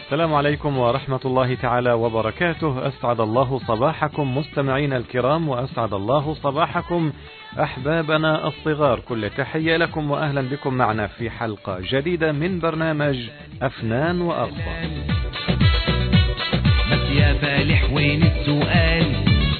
السلام عليكم ورحمة الله تعالى وبركاته. أسعد الله صباحكم مستمعين الكرام، وأسعد الله صباحكم أحبابنا الصغار. كل تحية لكم وأهلا بكم معنا في حلقة جديدة من برنامج أفنان وأطفال. بس يا فالح وين السؤال؟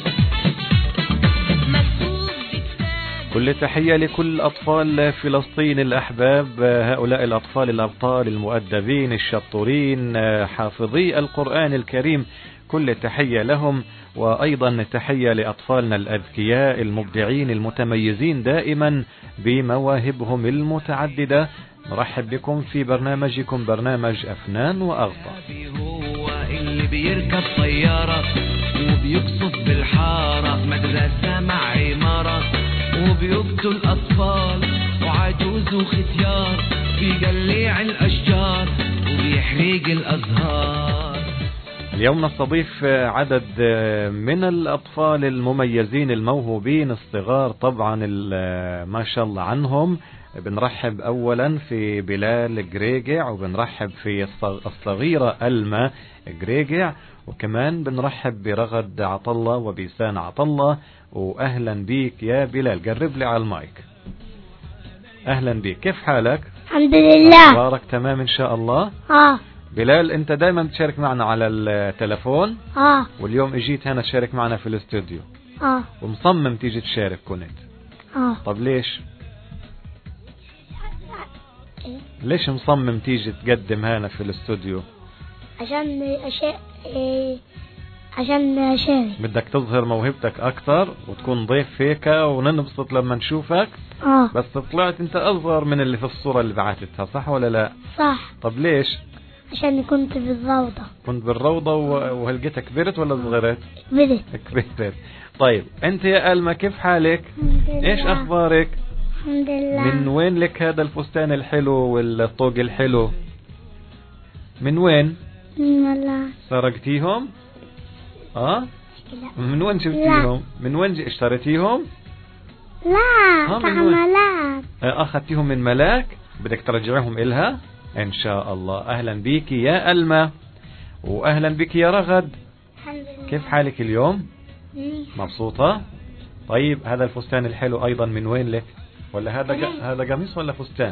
كل تحية لكل أطفال فلسطين الأحباب، هؤلاء الأطفال الأبطال المؤدبين الشطورين حافظي القرآن الكريم، كل تحية لهم. وأيضا تحية لأطفالنا الأذكياء المبدعين المتميزين دائما بمواهبهم المتعددة. نرحب بكم في برنامجكم برنامج أفنان وأغطى. هو اللي بيركب طيارة وبيقصف بالحارة، مدرسة مع عمارة، وبيقتل أطفال وعجوز وختيار، بيقلع الأشجار وبيحرق الأزهار. اليوم نستضيف عدد من الأطفال المميزين الموهوبين الصغار، طبعا ما شاء الله عنهم. بنرحب أولا في بلال جريجع، وبنرحب في الصغيرة ألما جريجع، وكمان بنرحب برغد عطلة وبيسان عطلة. وأهلا بيك يا بلال، قرب لي على المايك. أهلا بيك، كيف حالك؟ الحمد لله. أخبارك تمام إن شاء الله؟ بلال، أنت دايما بتشارك معنا على التلفون. واليوم اجيت هنا تشارك معنا في الاستوديو. ومصمم تيجي تشارك كنت. طب ليش مصمم تيجي تقدم هنا في الاستوديو؟ عشان أشارك. بدك تظهر موهبتك أكثر وتكون ضيف هيك وننبسط لما نشوفك. بس طلعت أنت أصغر من اللي في الصورة اللي بعثتها، صح ولا لا؟ صح. طب ليش؟ عشان كنت في الروضة. كنت بالروضة وهلقيتك كبرت ولا صغرت؟ كبرت. طيب أنت يا ألما كيف حالك؟ إيش أخبارك؟ الحمد لله. من وين لك هذا الفستان الحلو والطوق الحلو؟ من وين؟ من الله. سرقتيهم؟ من وين جبتيهم؟ من وين اشتريتيهم؟ لا، ملاك. أخذتيهم من ملاك؟ بدك ترجعهم إلها إن شاء الله. أهلا بيك يا ألما، وأهلا بك يا رغد. الحمد لله. كيف حالك اليوم؟ مبسوطة؟ طيب هذا الفستان الحلو أيضا من وين لك؟ ولا هذا قميص ولا فستان؟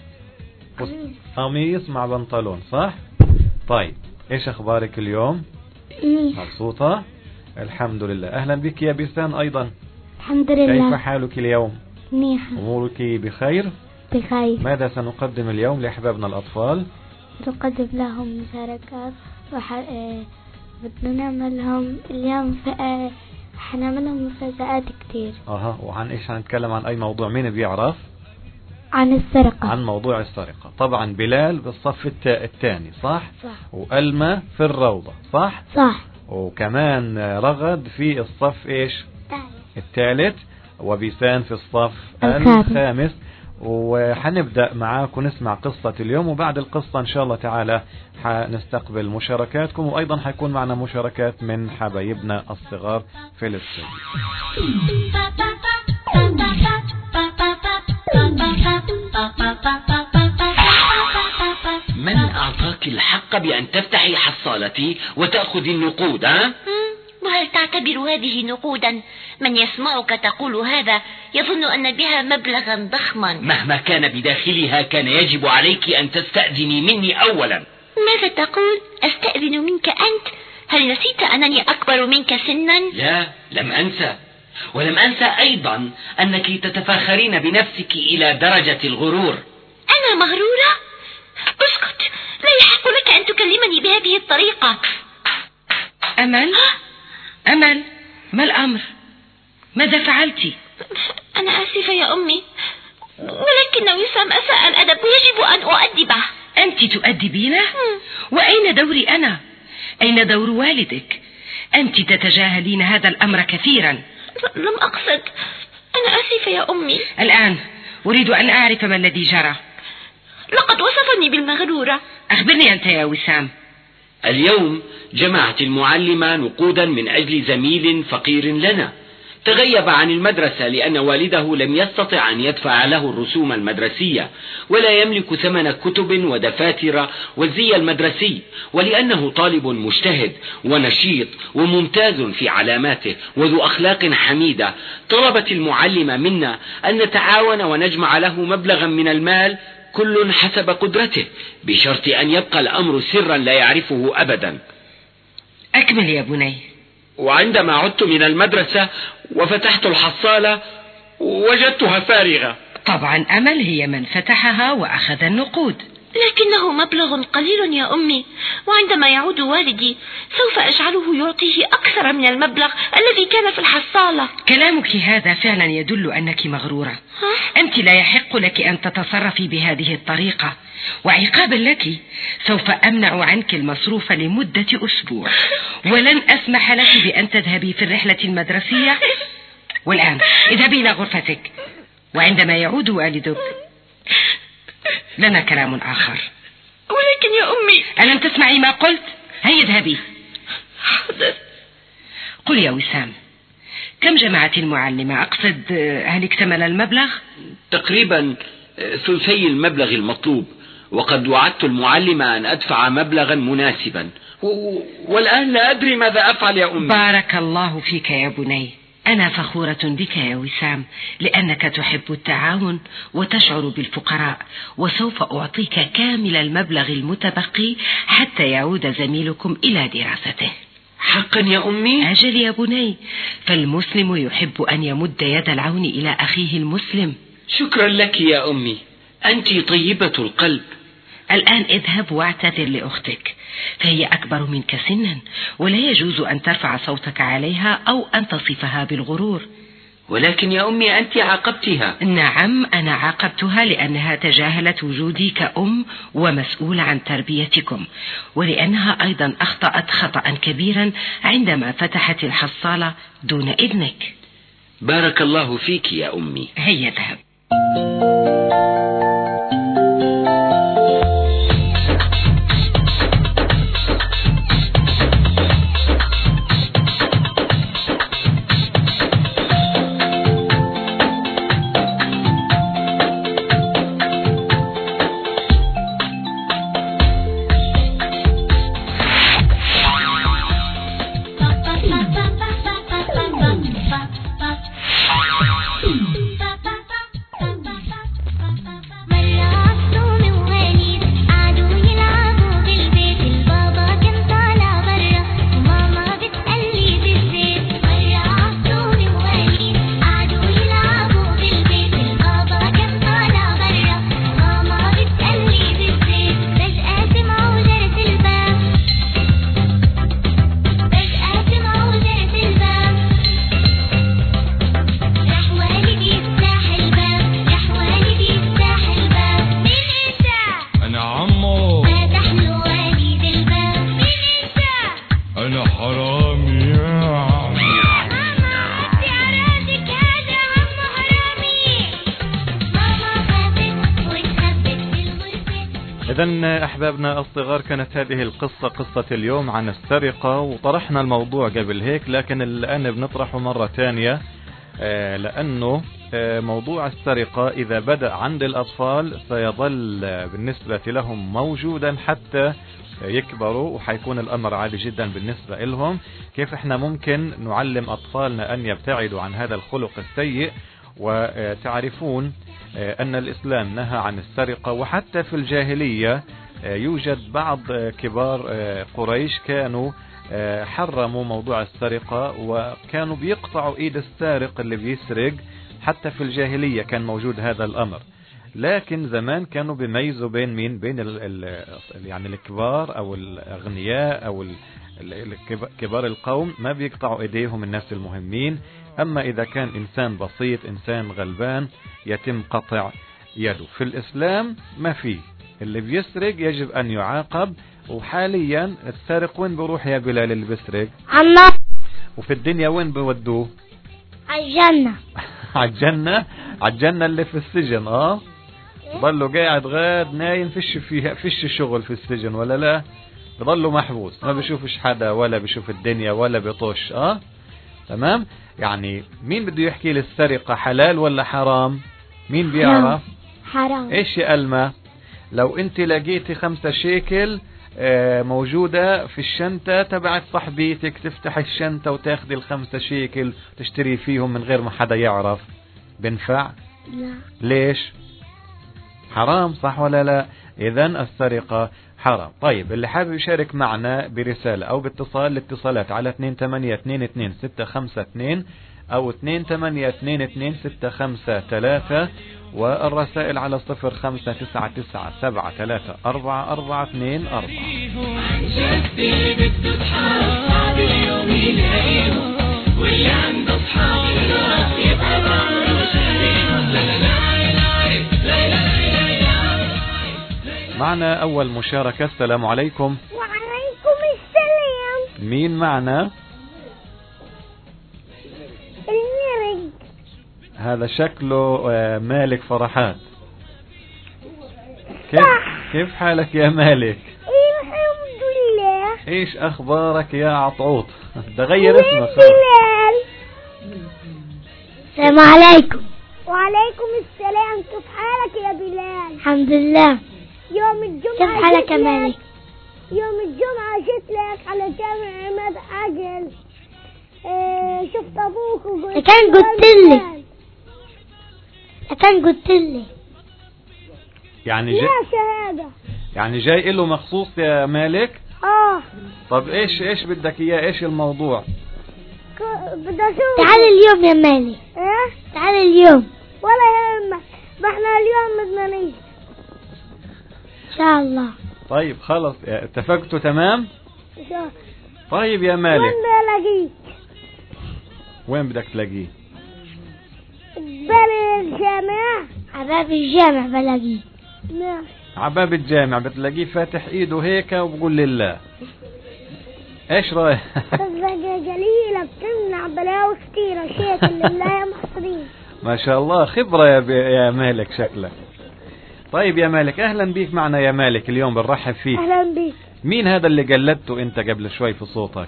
قميص مع بنطلون، صح؟ طيب إيش أخبارك اليوم؟ مبسوطة؟ الحمد لله. أهلا بك يا بيسان أيضا. الحمد لله. كيف حالك اليوم؟ منيح. أمورك بخير؟ بخير. ماذا سنقدم اليوم لأحبابنا الأطفال؟ نقدم لهم مشاركات بدنا نعمل لهم اليوم حنعمل لهم مفاجآت كتير. وعن إيش هنتكلم؟ عن أي موضوع؟ مين بيعرف؟ عن السرقة. عن موضوع السرقة. طبعا بلال بالصف الثاني، صح؟ وألما في الروضة، صح؟ وكمان رغد في الصف إيش؟ الثالث. وبيسان في الصف الخامس. وحنبدأ معاكم نسمع قصة اليوم، وبعد القصة إن شاء الله تعالى حنستقبل مشاركاتكم، وأيضا حيكون معنا مشاركات من حبايبنا الصغار في الاستوديو. من أعطاك الحق بأن تفتحي حصالتي وتأخذي النقود؟ وهل تعتبر هذه نقودا؟ من يسمعك تقول هذا يظن أن بها مبلغا ضخما. مهما كان بداخلها كان يجب عليك أن تستأذني مني أولا. ماذا تقول؟ أستأذن منك أنت؟ هل نسيت أنني أكبر منك سنا؟ لا، لم أنسى. ولم أنسى أيضا أنك تتفاخرين بنفسك إلى درجة الغرور. أنا مغرورة؟ اسكت، لا يحق لك أن تكلمني بهذه الطريقة. أمل، ما الأمر؟ ماذا فعلت؟ أنا آسفة يا أمي، ولكن وسام أساء الأدب ويجب أن أؤدبه. أنت تؤدبينه؟ وأين دوري أنا؟ أين دور والدك؟ أنت تتجاهلين هذا الأمر كثيرا. لم أقصد. أنا آسفة يا أمي. الآن أريد أن أعرف ما الذي جرى. لقد وصفني بالمغرورة. أخبرني أنت يا وسام. اليوم جمعت المعلمة نقودا من أجل زميل فقير لنا، تغيب عن المدرسة لأن والده لم يستطع أن يدفع له الرسوم المدرسية، ولا يملك ثمن كتب ودفاتر والزي المدرسي، ولأنه طالب مجتهد ونشيط وممتاز في علاماته وذو أخلاق حميدة، طلبت المعلمة منا أن نتعاون ونجمع له مبلغا من المال كل حسب قدرته، بشرط أن يبقى الأمر سرا لا يعرفه أبدا. أكمل يا بني. وعندما عدت من المدرسة وفتحت الحصالة وجدتها فارغة. طبعا أمل هي من فتحها وأخذ النقود. لكنه مبلغ قليل يا أمي، وعندما يعود والدي سوف أجعله يعطيه أكثر من المبلغ الذي كان في الحصالة. كلامك هذا فعلا يدل أنك مغرورة. أنت لا يحق لك أن تتصرفي بهذه الطريقة، وعقابا لك سوف أمنع عنك المصروف لمدة أسبوع، ولن أسمح لك بأن تذهبي في الرحلة المدرسية. والآن اذهبي إلى غرفتك، وعندما يعود والدك لنا كلام آخر. ولكن يا أمي. ألم تسمعي ما قلت؟ هيا اذهبي. حاضر. قل يا وسام، كم جمعت المعلمة؟ أقصد هل اكتمل المبلغ؟ تقريبا ثلثي المبلغ المطلوب، وقد وعدت المعلمة أن أدفع مبلغا مناسبا، والآن لا أدري ماذا أفعل يا أمي. بارك الله فيك يا بني. أنا فخورة بك يا وسام، لأنك تحب التعاون وتشعر بالفقراء، وسوف أعطيك كامل المبلغ المتبقي حتى يعود زميلكم إلى دراسته. حقا يا أمي؟ أجل يا بني، فالمسلم يحب أن يمد يد العون إلى أخيه المسلم. شكرا لك يا أمي، أنت طيبة القلب. الآن اذهب واعتذر لأختك، فهي أكبر منك سنا، ولا يجوز أن ترفع صوتك عليها أو أن تصفها بالغرور. ولكن يا أمي أنت عاقبتها. نعم، أنا عاقبتها لأنها تجاهلت وجودي كأم ومسؤولة عن تربيتكم، ولأنها أيضا أخطأت خطأ كبيرا عندما فتحت الحصالة دون إذنك. بارك الله فيك يا أمي. هيا اذهب. إذن أحبابنا الصغار، كانت هذه القصة قصة اليوم عن السرقة، وطرحنا الموضوع قبل هيك، لكن الآن بنطرحه مرة ثانية، لأنه موضوع السرقة إذا بدأ عند الأطفال سيظل بالنسبة لهم موجودا حتى يكبروا، وحيكون الأمر عادي جدا بالنسبة لهم. كيف احنا ممكن نعلم أطفالنا أن يبتعدوا عن هذا الخلق السيء؟ وتعرفون أن الإسلام نهى عن السرقة، وحتى في الجاهلية يوجد بعض كبار قريش كانوا حرموا موضوع السرقة، وكانوا بيقطعوا إيد السارق اللي بيسرق. حتى في الجاهلية كان موجود هذا الأمر، لكن زمان كانوا بيميزوا بين مين؟ بين يعني الكبار أو الأغنياء أو كبار القوم، ما بيقطعوا إيديهم الناس المهمين. أما إذا كان إنسان بسيط، إنسان غلبان، يتم قطع يده. في الإسلام ما فيه، اللي بيسرق يجب أن يعاقب. وحاليا السارق وين بروح يا بلال اللي بيسرق؟ عالنار. وفي الدنيا وين بودوه؟ عالجنة. عالجنة؟ عالجنة اللي في السجن. ضلوا قاعد غاد نايم، فيش شغل في السجن ولا لا؟ بضلوا محبوس، ما بيشوفش حدا ولا بيشوف الدنيا ولا بيطوش. تمام. يعني مين بده يحكي لي السرقة حلال ولا حرام؟ مين بيعرف؟ حرام. ايش يا ألمة؟ لو انت لقيتي 5 شيكل موجودة في الشنطة تبعت صاحبيتك، تفتح الشنطة وتاخدي ال5 شيكل تشتري فيهم من غير ما حدا يعرف، بنفع؟ لا. ليش؟ حرام، صح ولا لا؟ إذن السرقة حرام. طيب اللي حابب يشارك معنا برسالة أو باتصال، الاتصالات على 2822-652 أو 2822-653 والرسائل على 05-994-24. معنا أول مشاركة. السلام عليكم. وعليكم السلام. مين معنا؟ المرج. هذا شكله مالك فرحات. كيف حالك يا مالك؟ الحمد لله. ايش اخبارك يا عطعوط؟ ده غير اسمك. بلال. السلام عليكم. وعليكم السلام. كيف حالك يا بلال؟ الحمد لله. يوم الجمعة كيف حالك يا مالك؟ يوم الجمعة جيت لك على جامع عماد عجل. شفت ابوك وقلت كان قلت لي يعني جاي شهادة. يعني جاي له مخصوص يا مالك؟ طب ايش بدك اياه؟ ايش الموضوع؟ بدي اشوف. تعال اليوم يا مالك. تعال اليوم. ولا يهمك، ما احنا اليوم بدنا نيجي ان شاء الله. طيب خلص اتفقتوا تمام؟ ان شاء الله. طيب يا مالك وين بلاقيك؟ وين بدك تلاقيه؟ الجامع. عباب الجامع بلاقيه. ماشي. عباب الجامع بتلاقيه فاتح ايده هيك وبقول لله. ايش رايك؟ جليلة بتمنع بلاوي كتيرة شيك لله يا محسنين. ما شاء الله خبرة يا مالك شكلك. طيب يا مالك اهلا بيك معنا يا مالك، اليوم بنرحب فيك. اهلا بيك. مين هذا اللي قلدته انت قبل شوي في صوتك؟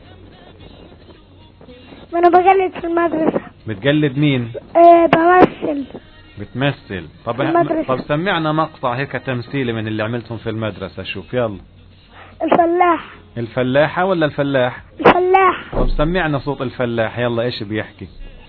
ما انا بقلد في المدرسة. بتقلد مين؟ بمثل. بتمثل. طب سمعنا مقطع هيك تمثيلي من اللي عملتهم في المدرسة. شوف يلا. الفلاح. الفلاحة ولا الفلاح؟ الفلاح. طب سمعنا صوت الفلاح يلا. ايش بيحكي؟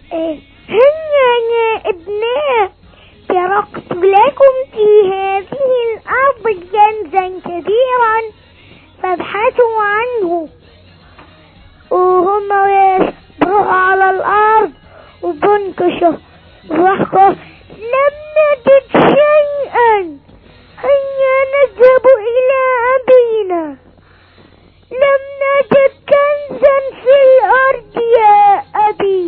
هيا ابناء، تركت لكم في هذه الأرض كنزا كبيرا فابحثوا عنه. وهم بروحوا على الأرض وبنكشوا وحكوا لم نجد شيئا، هيا نذهب إلى أبينا، لم نجد كنزا في الأرض يا أبي.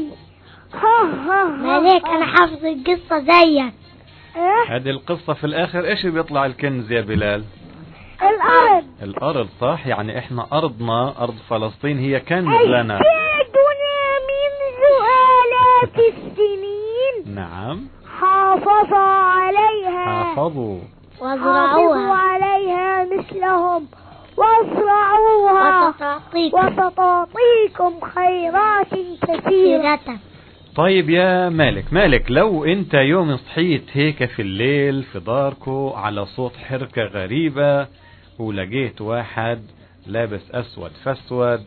مالك أنا حافظ القصة زيك. هذه القصة في الآخر ايش بيطلع الكنز يا بلال؟ الأرض صح. يعني احنا أرضنا أرض فلسطين هي كنز لنا. أجدادنا منذ آلاف السنين نعم حافظوا عليها وزرعوها عليها مثلهم وازرعوها وستعطيكم خيرات كثيرة. طيب يا مالك لو انت يوم صحيت هيك في الليل في داركو على صوت حركة غريبة ولقيت واحد لابس اسود فاسود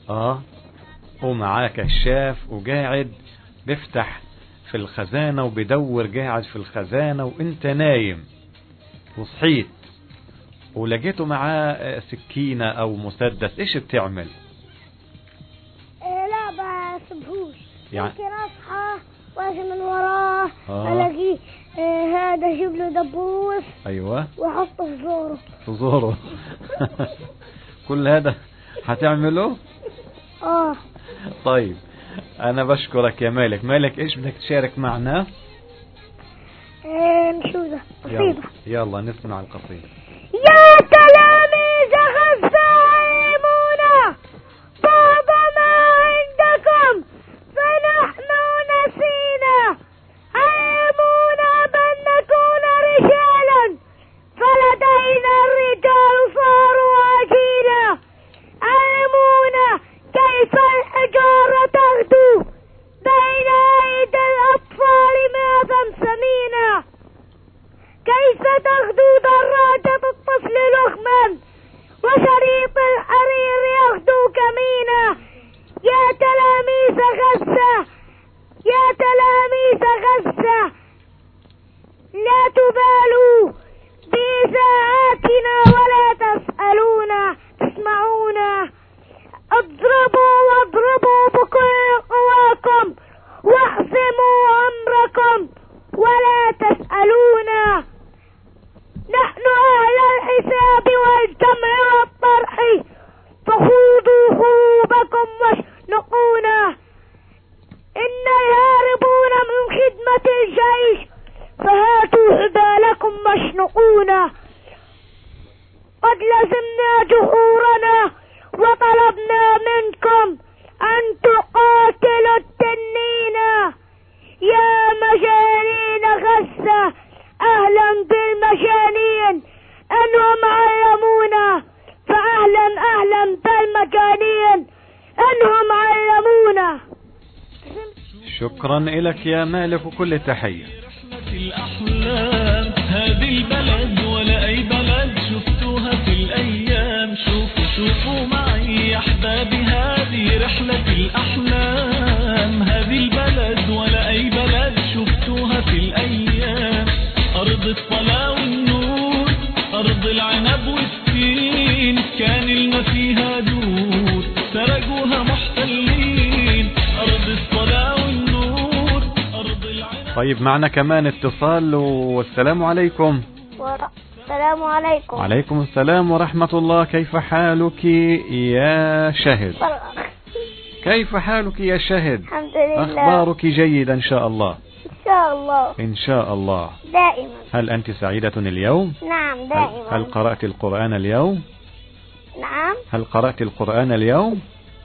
ومعاه كشاف وقاعد بيفتح في الخزانة وبيدور قاعد في الخزانة وانت نايم وصحيت ولقيته معاه سكينة او مسدس، ايش بتعمل؟ لا بسبهوش. يعني ممكن اصحى واجي من وراه الاقيه هذا جيب له دبوس. ايوه. واحطه في زوره. كل هذا هتعمله؟ طيب انا بشكرك يا مالك ايش بدك تشارك معنا؟ نشوده قصيدة. يلا نسمع القصيدة. يا تلاميذ غزايمونا بعض ما عندكم فنحن نسينا، علمونا بأن نكون رجالا فلدينا الرجال صاروا عجيلا، علمونا كيف الحجارة تغدو مكانين أنهم علمونا. شكرا لك يا مالك وكل تحية. الأحلام هذه البلد ولا أي بلد شفتوها في الأيام. شوفوا معي يا أحبابي هذه رحلة الأحلام. هذه البلد ولا أي بلد شفتوها في الأيام. أرض الصلاة والنور، أرض العنب والتين، كان لنا فيها دور سرقوها محتلين. أرض الصلاة والنور، أرض العنب. طيب معنا كمان اتصال. والسلام عليكم. السلام عليكم. وعليكم السلام ورحمة الله. كيف حالك يا شهد؟ كيف حالك يا شهد؟ الحمد لله. أخبارك جيدة إن شاء الله؟ إن شاء الله. إن شاء الله دائما. هل أنت سعيدة اليوم؟ نعم دائما. هل قرأت القرآن اليوم؟ نعم. هل قرأت القرآن اليوم؟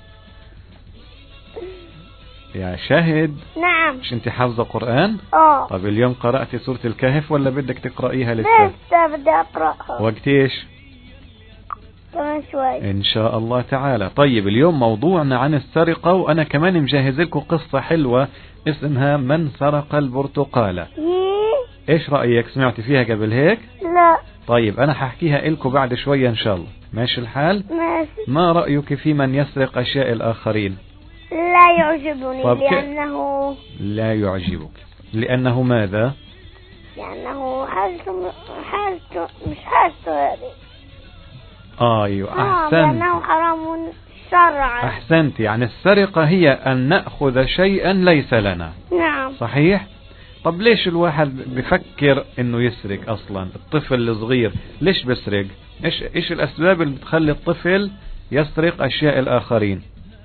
يا شهد. نعم. مش أنت حافظة قرآن؟ طب اليوم قرأت سورة الكهف ولا بدك تقرأيها لسه؟ لسه بدي أقرأها. وقت إيش؟ كمان شوي إن شاء الله تعالى. طيب اليوم موضوعنا عن السرقة، وأنا كمان مجهز لكم قصة حلوة اسمها من سرق البرتقالة. إيش رأيك؟ سمعتي فيها قبل هيك؟ لا. طيب أنا ححكيها لكم بعد شوية إن شاء الله. ماشي الحال؟ ماشي. ما رأيك في من يسرق أشياء الآخرين؟ لا يعجبني. لأنه لا يعجبك لأنه ماذا؟ لأنه حاجته مش حاجته هذه. أيوة أحسنت. لأنه حرام شرعا. أحسنت. يعني السرقة هي أن نأخذ شيئا ليس لنا. نعم صحيح. طب ليش الواحد بفكر إنه يسرق أصلا؟ الطفل الصغير ليش بيسرق؟ إيش الأسباب اللي بتخلي الطفل يسرق أشياء الآخرين؟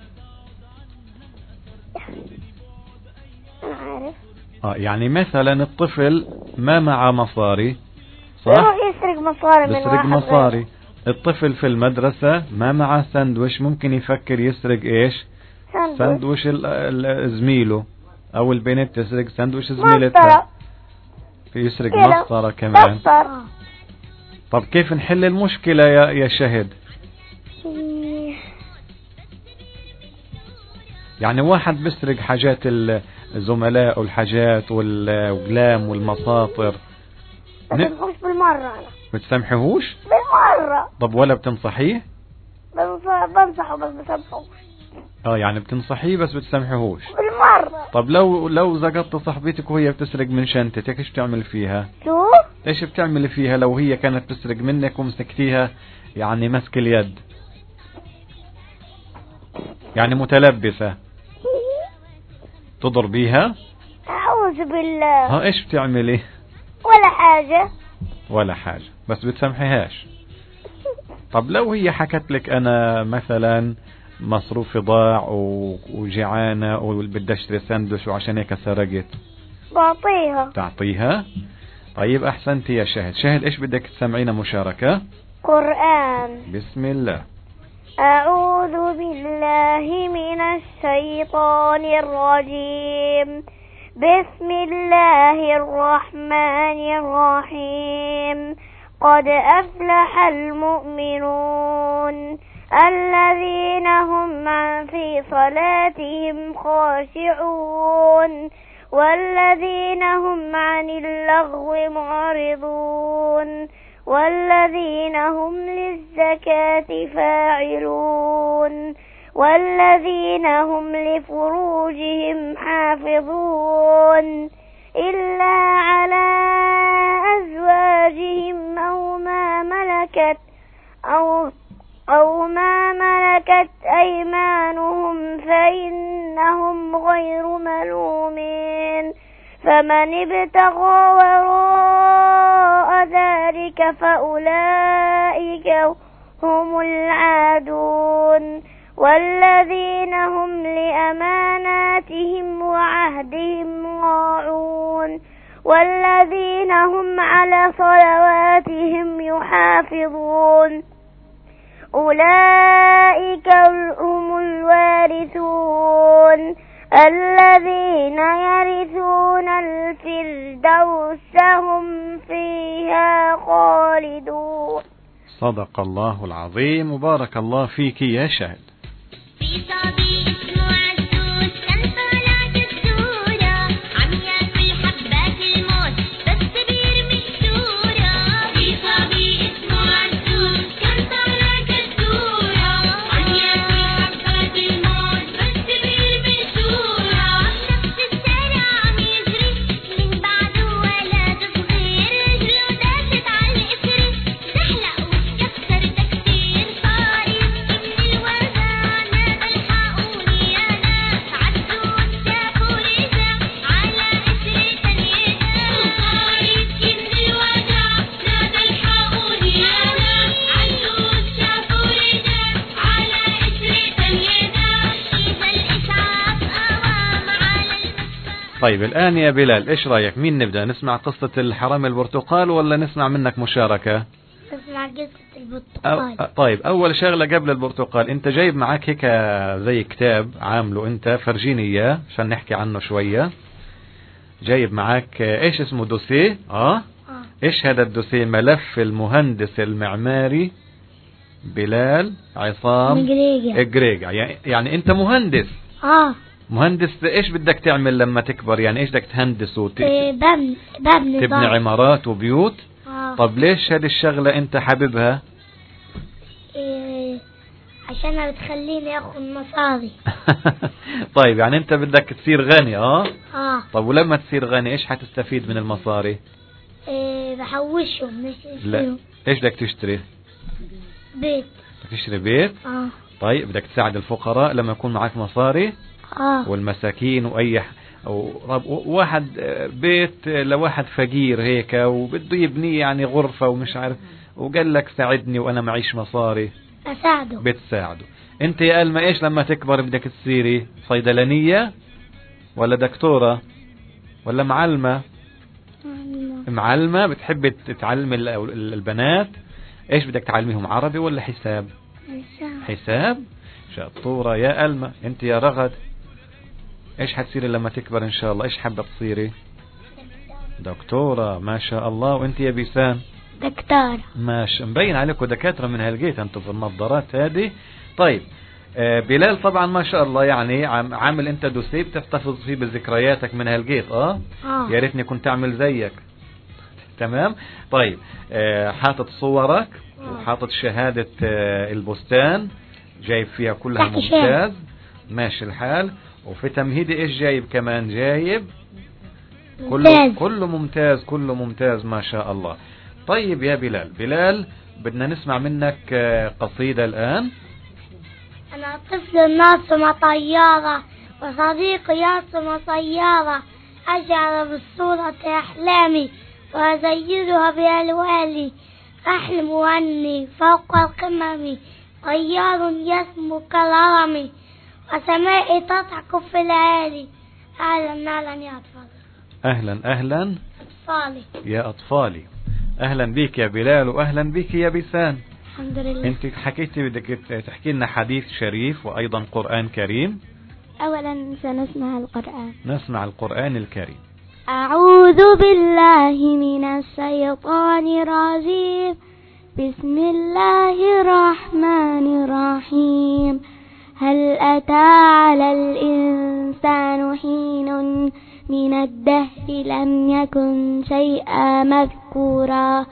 أنا عارف. يعني مثلا الطفل ما معه مصاري، صح؟ يروح يسرق مصاري من يسرق واحد مصاري. غيره. الطفل في المدرسة ما معه سندويش، ممكن يفكر يسرق إيش؟ سندويش زميله، أو البنت تسرق سندويش زميلتها. يسرق مسطرة كمان. طب كيف نحل المشكلة يا شهد؟ يعني واحد بيسرق حاجات الزملاء والحاجات والأقلام والمساطر، بتسامحوش بالمرة. أنا بتسامحوهوش بالمرة. طب ولا بتنصحيه؟ بنصحه بس بسامحوش. يعني بتنصحيه بس بتسامحوهوش بالمرة. طب لو زقطت صاحبتك وهي بتسرق من شنطتك، ايش بتعمل فيها؟ شو؟ ايش بتعمل فيها لو هي كانت تسرق منك ومسكتيها يعني مسك اليد، يعني متلبسة، تضربيها؟ أعوذ بالله. ايش بتعملي؟ ولا حاجة بس بتسامحيهاش. طب لو هي حكت لك انا مثلا مصروفي ضاع وجعانة وبدي اشتري سندوش وعشان هيك سرقت، بعطيها. تعطيها؟ طيب احسنتي يا شهد. شهد ايش بدك تسمعينا مشاركة؟ قرآن. بسم الله. أعوذ بالله من الشيطان الرجيم. بسم الله الرحمن الرحيم. قد أفلح المؤمنون الذين هم في صلاتهم خاشعون والذين هم عن اللغو معرضون والذين هم للزكاة فاعلون والذين هم لفروجهم حافظون إلا على أزواجهم أو ما ملكت أيمانهم فإنهم غير ملومين. فمن ابتغى وراء ذلك فأولئك هم العادون والذين هم لأماناتهم وعهدهم راعون والذين هم على صلواتهم يحافظون. أولئك هم الوارثون الذين يرثون الفردوس هم فيها خالدون. صدق الله العظيم وبارك الله فيك يا شاهد. طيب الآن يا بلال إيش رأيك؟ مين نبدأ؟ نسمع قصة الحرامي البرتقال ولا نسمع منك مشاركة؟ نسمع قصة البرتقال. طيب أول شغلة قبل البرتقال، أنت جايب معاك هيك زي كتاب عامله أنت، فرجيني إياه عشان نحكي عنه شوية. جايب معاك إيش اسمه؟ دوسيه. إيش هذا الدوسيه؟ ملف المهندس المعماري بلال عصام إجريجا. يعني أنت مهندس. مهندس. ايش بدك تعمل لما تكبر؟ يعني ايش بدك تهندس تبني عمارات وبيوت؟ طب ليش هذه الشغلة انت حاببها؟ عشانها بتخليني اخذ مصاري. طيب يعني انت بدك تصير غني. طب ولما تصير غني ايش حتستفيد من المصاري؟ بحوشهم. لا، ايش بدك تشتري؟ بيت. بدك تشتري بيت؟ طيب بدك تساعد الفقراء لما يكون معك مصاري؟ والمساكين واحد بيت لواحد فقير هيك وبده يبني يعني غرفة ومش عارف، وقال لك ساعدني وانا معيش مصاري، اساعده. بتساعده. انت يا ألما ايش لما تكبر بدك تصيري؟ صيدلانية ولا دكتورة ولا معلمة؟ معلمة. بتحب تعلم البنات؟ ايش بدك تعلميهم؟ عربي ولا حساب؟ حساب. شطورة يا ألما. انت يا رغد ايش حتصيري لما تكبر ان شاء الله؟ ايش حابة تصيري؟ دكتورة. ما شاء الله. وانت يا بيسان؟ دكتورة. ماشي، مبين عليكم دكاترة من هالجيت انتم في النظارات هذه. طيب بلال طبعا ما شاء الله يعني عامل انت دوسيه بتحتفظ فيه بذكرياتك من هالجيت. يا ريتني كنت اعمل زيك. تمام. طيب حاطط صورك وحاطط شهادة البستان جايب فيها كلها ممتاز. ماشي الحال. وفي تمهيدي ايش جايب كمان؟ جايب كله ممتاز. كله ممتاز ما شاء الله. طيب يا بلال بدنا نسمع منك قصيدة الآن. أنا طفل ناصم طيارة وصديقي يرسم سيارة، أجعل بالصورة أحلامي وأزيدها بألواني، أحلم أني فوق القمم طيار يسمو كالهرم وسمائي تضحك في الليالي. أهلا يا أطفال. أهلا أطفالي يا أطفالي. أهلا بك يا بلال وأهلا بك يا بيسان. الحمد لله. أنت حكيتي بدك تحكي لنا حديث شريف وأيضا قرآن كريم. أولا سنسمع القرآن. نسمع القرآن الكريم. أعوذ بالله من الشيطان الرجيم. بسم الله الرحمن الرحيم. هل أتى على الإنسان حين من الدهر لم يكن شيئا مذكورا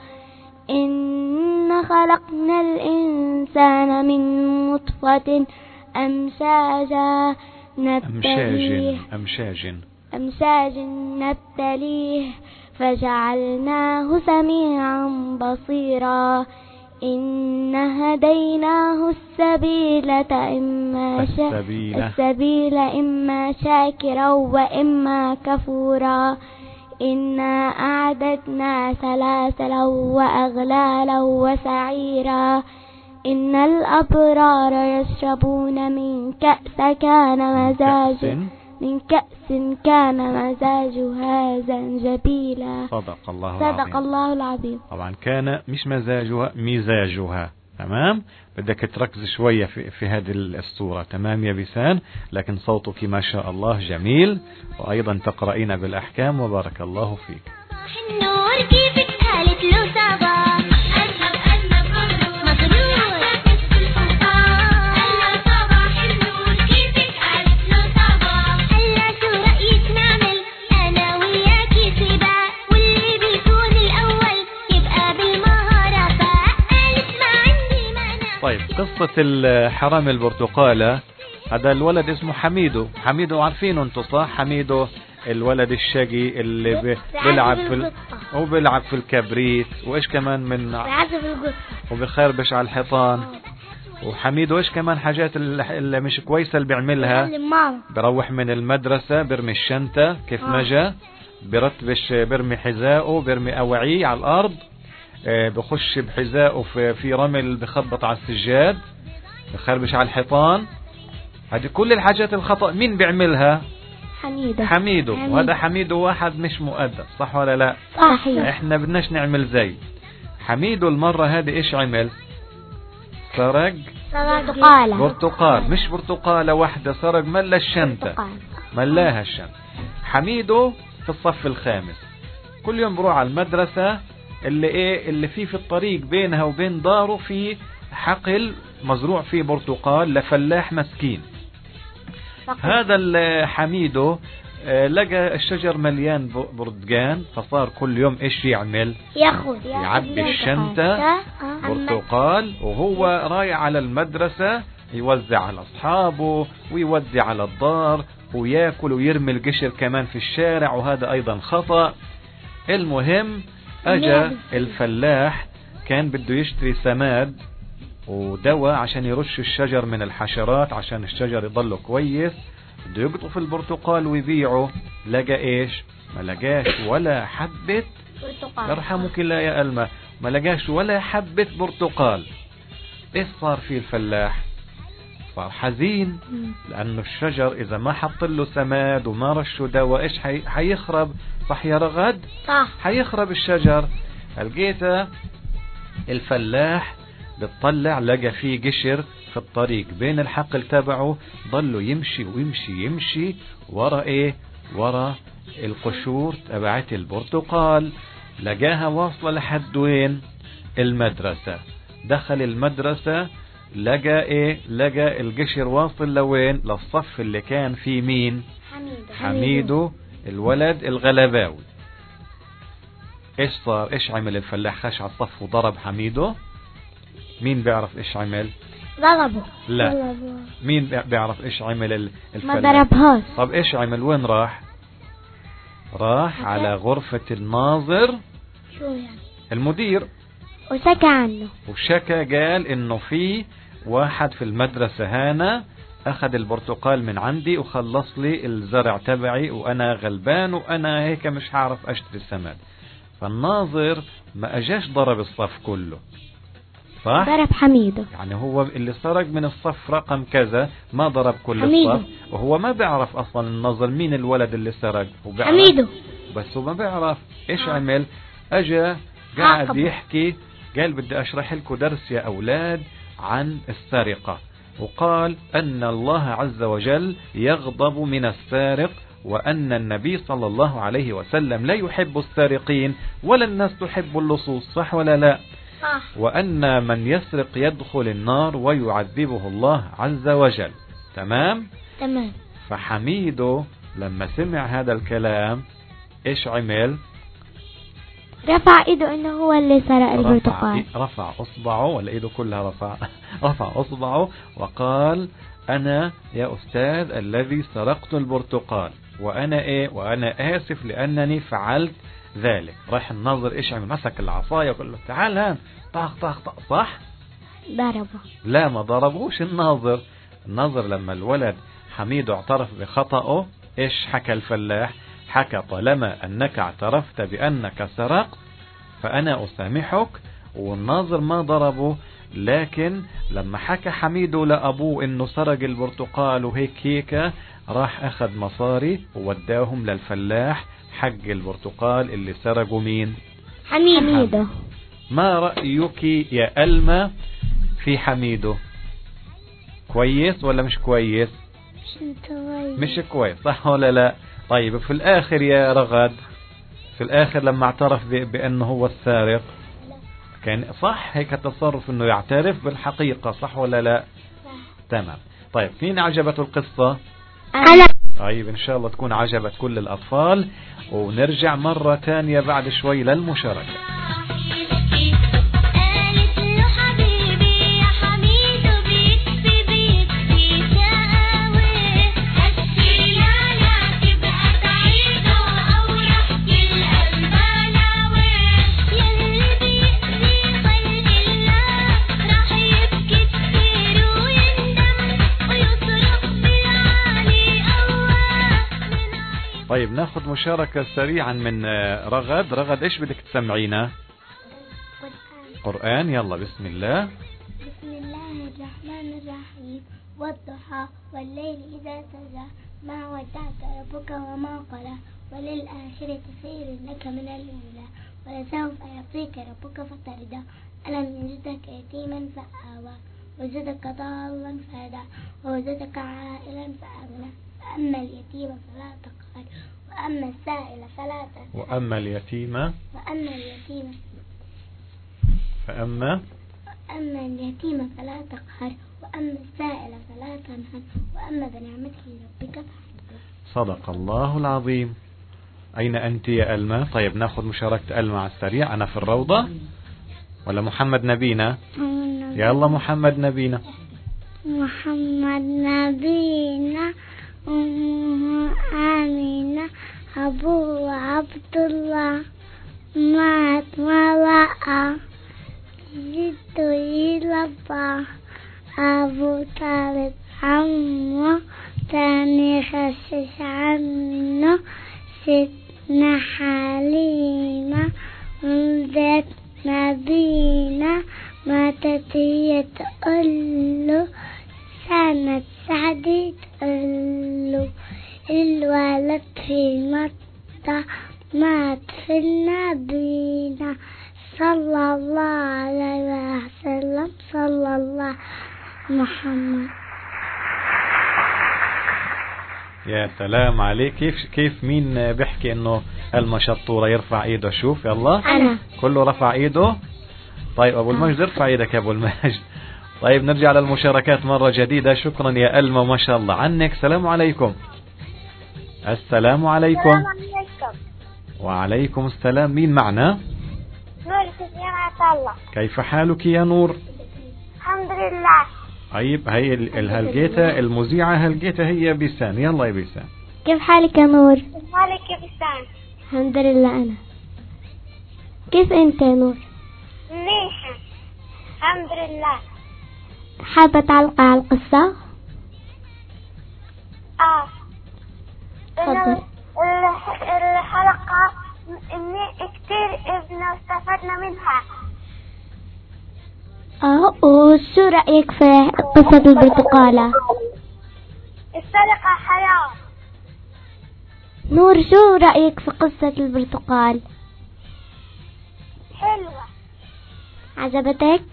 إن خلقنا الإنسان من نطفة أمشاج نبتليه فجعلناه سميعا بصيرا إن هديناه السبيل إما شاكرا وإما كفورا إنا أعددنا سلاسلا وأغلالا وسعيرا إن الأبرار يشربون من كأس كان مزاجها زنجبيلا. صدق الله العظيم. طبعا كان مش مزاجها. تمام. بدك تركز شوية في هذه الصورة. تمام يا بيسان. لكن صوتك ما شاء الله جميل وأيضا تقرأين بالأحكام وبارك الله فيك. قصة الحرامي البرتقالة، هذا الولد اسمه حميدو. حميدو عارفينه انتو صح؟ حميدو الولد الشقي اللي بيلعب في الكبريت، وايش كمان من وبيخربش على الحيطان. وحميدو ايش كمان حاجات اللي مش كويسة اللي بيعملها؟ بروح من المدرسة برمي الشنطة كيف ما جا، برتبش، برمي حذاءه، برمي أوعيه على الأرض، بخش بحذاءه في رمل، بخبط على السجاد، بخربش على الحيطان. هذه كل الحاجات الخطأ مين بيعملها؟ حميدو. وهذا حميدو واحد مش مؤدب، صح ولا لا؟ صحيح. احنا بدناش نعمل زي حميدو. المرة هذه ايش عمل؟ سرق برتقال، مش برتقالة واحدة، سرق ملا الشنطة، ملاها الشنطة. حميدو في الصف الخامس، كل يوم بروح على المدرسة اللي فيه في الطريق بينها وبين داره في حقل مزروع فيه برتقال لفلاح مسكين. هذا الحميدو لقى الشجر مليان برتقان، فصار كل يوم ايش يعمل؟ يعبي الشنطة برتقال، وهو رايح على المدرسة يوزع على اصحابه ويودي على الدار وياكل ويرمي القشر كمان في الشارع، وهذا ايضا خطأ. المهم اجا الفلاح كان بده يشتري سماد ودواء عشان يرش الشجر من الحشرات عشان الشجر يضله كويس، بده يقطف البرتقال ويبيعه. لقى ايش؟ ما لقاش ولا حبة برتقال. يرحمك الله يا ألمة، ما لقاش ولا حبة برتقال. ايش صار فيه الفلاح؟ صار حزين، لأنه الشجر إذا ما حط له سماد وما رشه دواء إيش حيخرب، صح يا رغد؟ صح، حيخرب الشجر. لقيته الفلاح بتطلع، لقى فيه قشر في الطريق بين الحقل تبعه، ضله يمشي ويمشي يمشي ورا ايه؟ ورا القشور تبعت البرتقال. لقاها واصلة لحد وين؟ المدرسة. دخل المدرسة لقى ايه؟ لقى القشر واصل لوين؟ للصف اللي كان فيه مين؟ حميدو الولد الغلباوي. ايش صار؟ ايش عمل الفلاح؟ خش على الصف وضرب حميدو. مين بيعرف ايش عمل؟ ضربه. لا، مين بيعرف ايش عمل الفلاح؟ ما ضربهاش. طب ايش عمل؟ وين راح؟ راح على غرفة الناظر، شو يعني؟ المدير، وشكى عنه. وشكى، قال انه في واحد في المدرسة هنا اخذ البرتقال من عندي وخلص لي الزرع تبعي، وانا غلبان وانا هيك مش هعرف اشتري السماد. فالناظر ما اجاش ضرب الصف كله، صح؟ ضرب حميدو. يعني هو اللي سرق من الصف رقم كذا، ما ضرب كل الصف، وهو ما بيعرف اصلا الناظر مين الولد اللي سرق. حميدو بس هو ما بيعرف. ايش عمل؟ اجا قاعد يحكي، قال بدي اشرح لكم درس يا اولاد عن السرقة، وقال ان الله عز وجل يغضب من السارق، وأن النبي صلى الله عليه وسلم لا يحب السارقين ولا الناس تحب اللصوص، صح ولا لا؟ صح. وأن من يسرق يدخل النار ويعذبه الله عز وجل. تمام؟ تمام. فحميدو لما سمع هذا الكلام ايش عمل؟ رفع ايده انه هو اللي سرق البرتقال. رفع اصبعه، ولا ايده كلها رفع؟ رفع اصبعه وقال انا يا استاذ الذي سرقت البرتقال، وانا ايه؟ وانا اسف لانني فعلت ذلك. راح الناظر ايش عمل؟ مسك العصاية وقال له تعال هان، طخ طخ طخ، صح؟ ضربه. لا، ما ضربوش الناظر. الناظر لما الولد حميدو اعترف بخطأه ايش حكى الفلاح؟ حكى طالما انك اعترفت بانك سرقت فانا اسامحك، والناظر ما ضربه. لكن لما حكى حميدو لأبوه انه سرق البرتقال وهيك راح اخذ مصاري ووداهم للفلاح حق البرتقال اللي سرقوا مين؟ حميدو. ما رأيك يا ألمة في حميدو؟ كويس ولا مش كويس؟ مش كويس، صح ولا لا؟ طيب في الآخر يا رغد، في الآخر لما اعترف بأنه هو السارق كان صح هيك تصرف انه يعترف بالحقيقة، صح ولا لا؟ تمام. طيب مين عجبته القصة؟ أنا. طيب ان شاء الله تكون عجبت كل الاطفال، ونرجع مرة تانية بعد شوي للمشاركة. طيب ناخذ مشاركة سريعا من رغد. رغد ايش بدك تسمعينا؟ قرآن. يلا بسم الله. بسم الله الرحمن الرحيم. والضحى والليل إذا سجى ما ودعك ربك وما قلى وللآخرة خير لك من الأولى ولسوف يعطيك ربك فترضى ألم يجدك يتيما فآوى وجدك ضالا فهدى ووجدك عائلا فأغنى فأما اليتيم فلا تقهر وأما السائل فلا تنهر وأما اليتيم فلا تقهر وأما السائل فلا تنهر وأما بنعمة ربك فحدث. صدق الله العظيم. أين أنت يا ألمى؟ طيب ناخذ مشاركة ألمى على السريع. أنا في الروضة ولا محمد نبينا؟ يلا محمد نبينا. محمد نبينا أمه آمنة أبوه عبد الله مات ولقى جد يلبى أبو طالب عمه تاني خشش عنه ستنا حليمة ولدت نبينا ماتت هي تقوله سنة سعدي تقوله الولد في مطة مات في النبينا صلى الله عليه وسلم صلى الله محمد. يا سلام عليك. كيف مين بيحكي انه المشطورة يرفع ايده؟ شوف يلا أنا. كله رفع ايده. طيب ابو المجد ارفع ايدك يا ابو المجد. طيب نرجع للمشاركات مرة جديدة. شكرا يا ألمى ما شاء الله عنك. السلام عليكم. السلام عليكم. وعليكم السلام. مين معنا؟ نور سفيان الله. كيف حالك يا نور؟ الحمد لله. طيب هي الهلجيتة المذيعة هلجيتة هي بيسان. يلا يا بيسان. كيف حالك يا نور؟ كيف حالك يا بيسان؟ الحمد لله. أنا كيف أنت يا نور؟ منيحة الحمد لله. حابة تعلق على القصة؟ تفضل. الحلقة كتير استفدنا منها. وشو رأيك في قصة البرتقالة؟ السرقة حرام. نور شو رأيك في قصة البرتقال؟ حلوة. عجبتك؟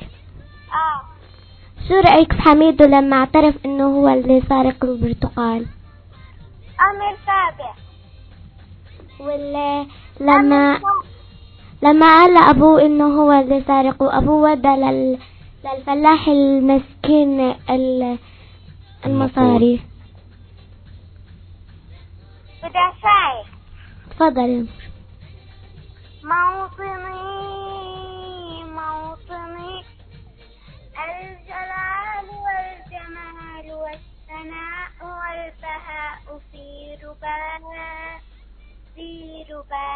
شو رأيك في حميدو لما اعترف انه هو اللي سارق البرتقال؟ أمر سابع. واللي لما قال لأبوه انه هو اللي سارق وأبوه ودى للفلاح المسكين المصاري. بدي أساعد. تفضل. موطني الجلال والجمال والثناء والبهاء في ربا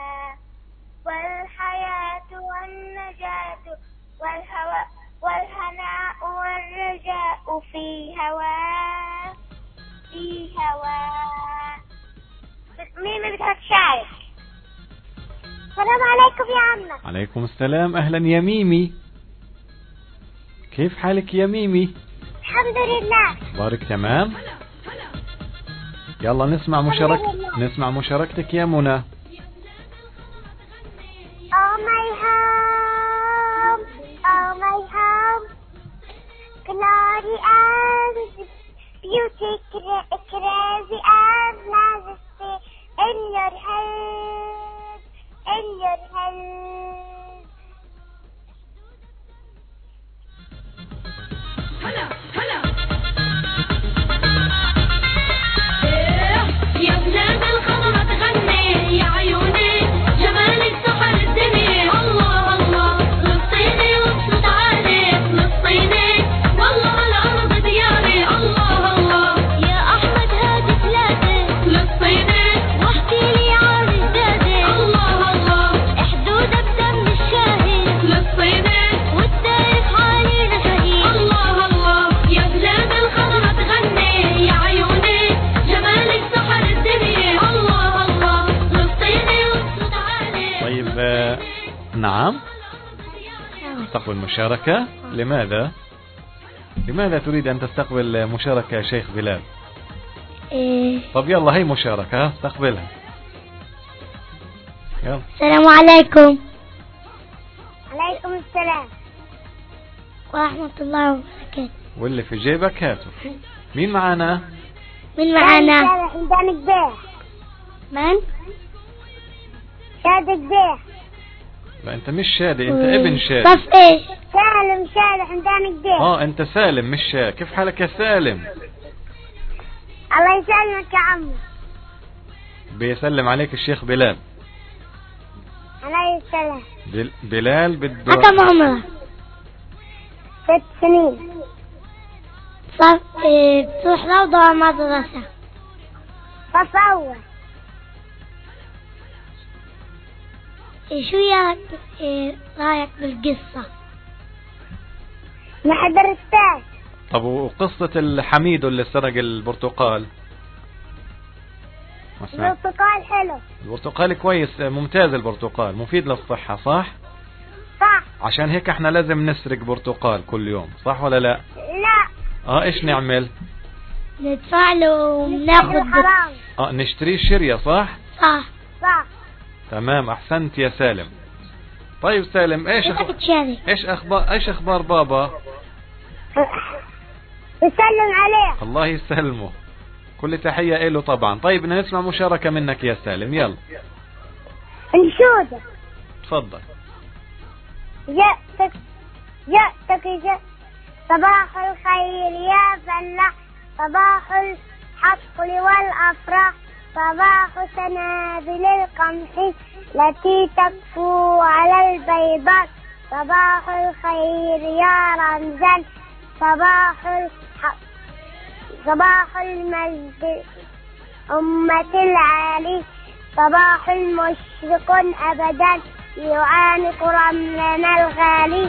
والحياة والنجاة والهناء والرجاء في هوا. مين بدها تشارك؟ السلام عليكم يا عمنا. عليكم السلام. أهلا يا ميمي. كيف حالك يا ميمي؟ الحمد لله. بارك تمام. يلا نسمع مشاركتك يا منى. Oh my home, glory and beauty, crazy and majesty in your head. يا بلاد الخضرة تغني يا تستقبل مشاركة؟ لماذا تريد أن تستقبل مشاركة يا شيخ بلال؟ طب يلا هي مشاركة، استقبلها. يلا. السلام عليكم. عليكم السلام ورحمة الله وبركاته. واللي في جيبك هاته. مين معانا؟ حمدان قبيح. من؟ شادي قبيح. لا انت مش شادي، انت ابن شادي. بس ايش؟ سالم شادي حمدان قبيح. انت سالم مش شادي. كيف حالك يا سالم؟ الله يسلمك يا عمي. بيسلم عليك الشيخ بلال. عليه السلام. بلال بده. كم عمرك؟ 6 سنين. صار بتروح روضة مدرسة. بصور. شو رأيك بالقصة؟ ما حضرتهاش. طب وقصة الحميد اللي سرق البرتقال؟ البرتقال حلو. البرتقال كويس، ممتاز. البرتقال مفيد للصحة، صح؟ صح. عشان هيك احنا لازم نسرق برتقال كل يوم، صح ولا لا؟ لا. ايش نعمل؟ ندفع له وناخد حرام. نشتري شرية، صح؟ صح. تمام، احسنت يا سالم. طيب سالم، ايش اخبار بابا؟ يسلم عليه. الله يسلمه، كل تحية له طبعا. طيب بدنا نسمع مشاركة منك يا سالم، يلا. انشودة. تفضل. يأتك صباح الخير يا فلاح، صباح الحقل والأفراح، صباح سنابل القمح التي تكفو على البيضاء، صباح الخير يا رمزان، صباح المجد أمة العالي، صباح مشرق أبدا يعانق رملنا الغالي.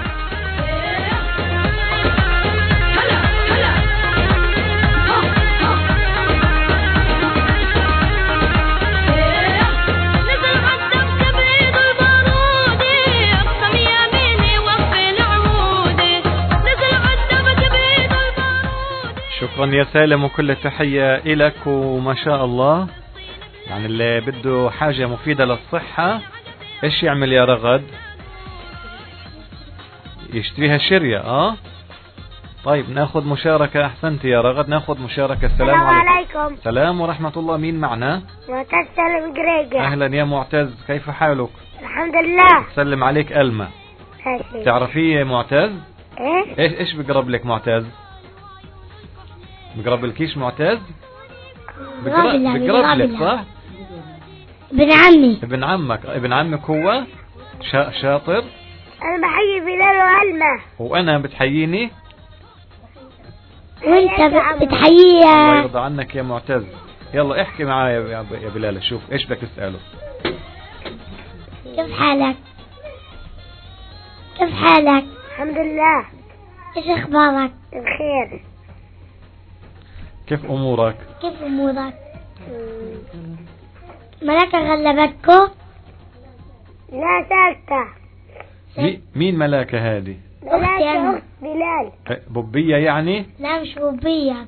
شكرا يا سالم، وكل التحية إلك. وما شاء الله، يعني اللي بده حاجة مفيدة للصحة ايش يعمل يا رغد؟ يشتريها شرية. طيب ناخذ مشاركة. احسنت يا رغد، ناخذ مشاركة. السلام عليكم. السلام ورحمة الله. مين معنا؟ معتز سالم قريقة. اهلا يا معتز، كيف حالك؟ الحمد لله. سلم عليك ألمة. تعرفيه معتز؟ ايش بقرب لك معتز؟ بقرب لكيش معتز؟ بقرب لك، صح؟ ابن عمي. ابن عمك. ابن عمك هو شاطر. انا بحيي بلال وألمة. وانا بتحييني وانت بتحيي. الله يرضى عنك يا معتز. يلا احكي معايا يا بلال، شوف ايش بدك تسأله. كيف حالك؟ الحمد لله. ايش اخبارك؟ بخير. كيف امورك؟ ملاكة غلبتكو؟ لا سالتة. مين ملاكة هذه؟ ملاكة بلال. بوبية يعني؟ لا مش بوبية.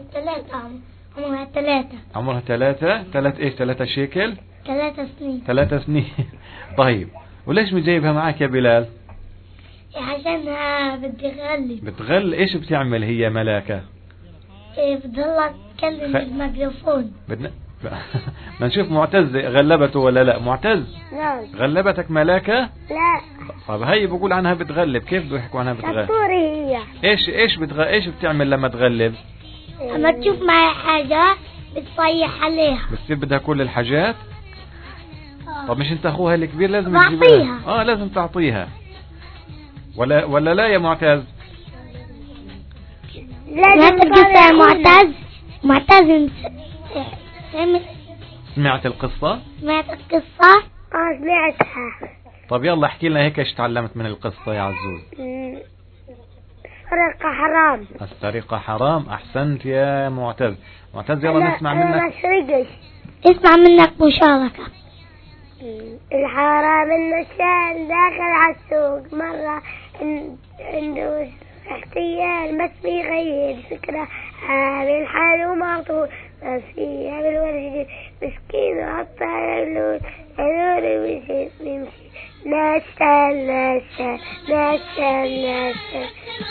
عمرها 3. 3 شيكل؟ 3 سنين. 3 سنين. طيب وليش مجيبها معك يا بلال؟ عشانها بتغلب. ايش بتعمل هي ملاكة؟ بتضلك تكلم الميكروفون. بدنا نشوف معتز غلبته ولا لا. معتز؟ نعم. غلبتك ملاكة؟ لا. طب هي بقول عنها بتغلب، كيف بده يحكوا عنها بتغلب؟ هي ايش بتعمل لما تغلب؟ لما تشوف معي حاجة بتصيح عليها. بتصير بدها كل الحاجات؟ طب مش انت اخوها الكبير لازم تعطيها. لازم تعطيها ولا لا يا معتز؟ لازم تقصة يا معتز. سمعت القصة؟ سمعتها. طب يلا احكي لنا هيك ايش تعلمت من القصة يا عزوز. السرقة حرام. احسنت يا معتز. يلا نسمع منك. اسمع منك مشاركة. الحرام النشال داخل على السوق، مرة عنده احتيال بس بيغير فكرة، عامل حاله معطول بس يعمل ورد مسكين وحط على اللون النور يمشي نشل نشل نشل نشل.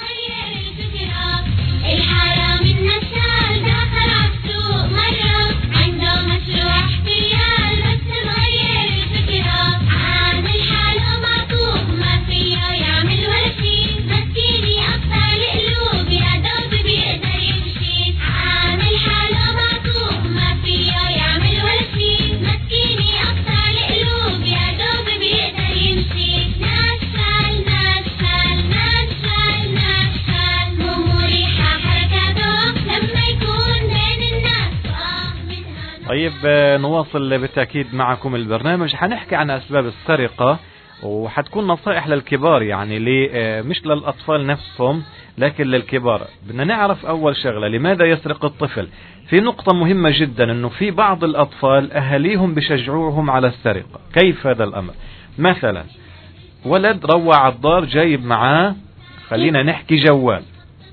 الحرام النشال دخل عالسوق مرة عنده مشروع احتيال بس مغير الفكرة، عامل حاله معطوب ما فيه يعمل ولا شي، مسكين يقطع القلوب يا دوب بيقدر يمشي، عامل حاله معطوب ما فيه يعمل ولا شي، مسكين يقطع القلوب يا دوب بيقدر يمشي. نشال نشال نشال نشال مو مريحة حركاته لما يكون بين الناس منها. طيب نواصل بالتأكيد معكم البرنامج. حنحكي عن أسباب السرقة وحتكون نصائح للكبار، يعني مش للأطفال نفسهم لكن للكبار. بدنا نعرف أول شغلة لماذا يسرق الطفل. في نقطة مهمة جدا أنه في بعض الأطفال أهاليهم بشجعوهم على السرقة. كيف هذا الأمر؟ مثلا ولد روع عالدار جايب معاه خلينا نحكي جوال،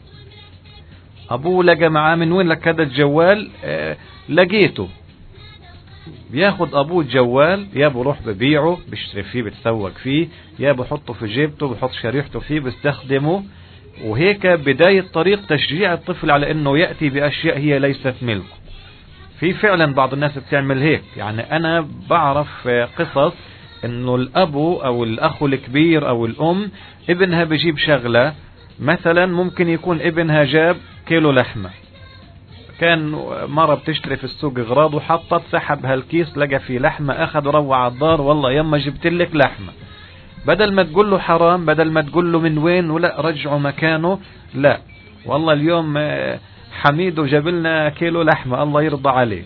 أبوه لقى معاه من وين لك هذا الجوال؟ لقيته. بياخد أبوه الجوال يا بروح ببيعه بيشتري فيه بتسوق فيه، يا بحطه في جيبته بحط شريحته فيه بيستخدمه، وهيك بداية طريق تشجيع الطفل على أنه يأتي بأشياء هي ليست ملكه. في فعلا بعض الناس بتعمل هيك، يعني أنا بعرف قصص أنه الأبو أو الأخ الكبير أو الأم ابنها بيجيب شغلة، مثلا ممكن يكون ابنها جاب كيلو لحمة، كان مرة بتشتري في السوق اغراض وحطت سحب هالكيس لقى فيه لحمة، اخذ وروع على الدار والله يما جبت لك لحمة. بدل ما تقول له حرام، بدل ما تقول له من وين ولا رجعه مكانه، لا والله اليوم حميدو جاب لنا كيلو لحمة الله يرضى عليه.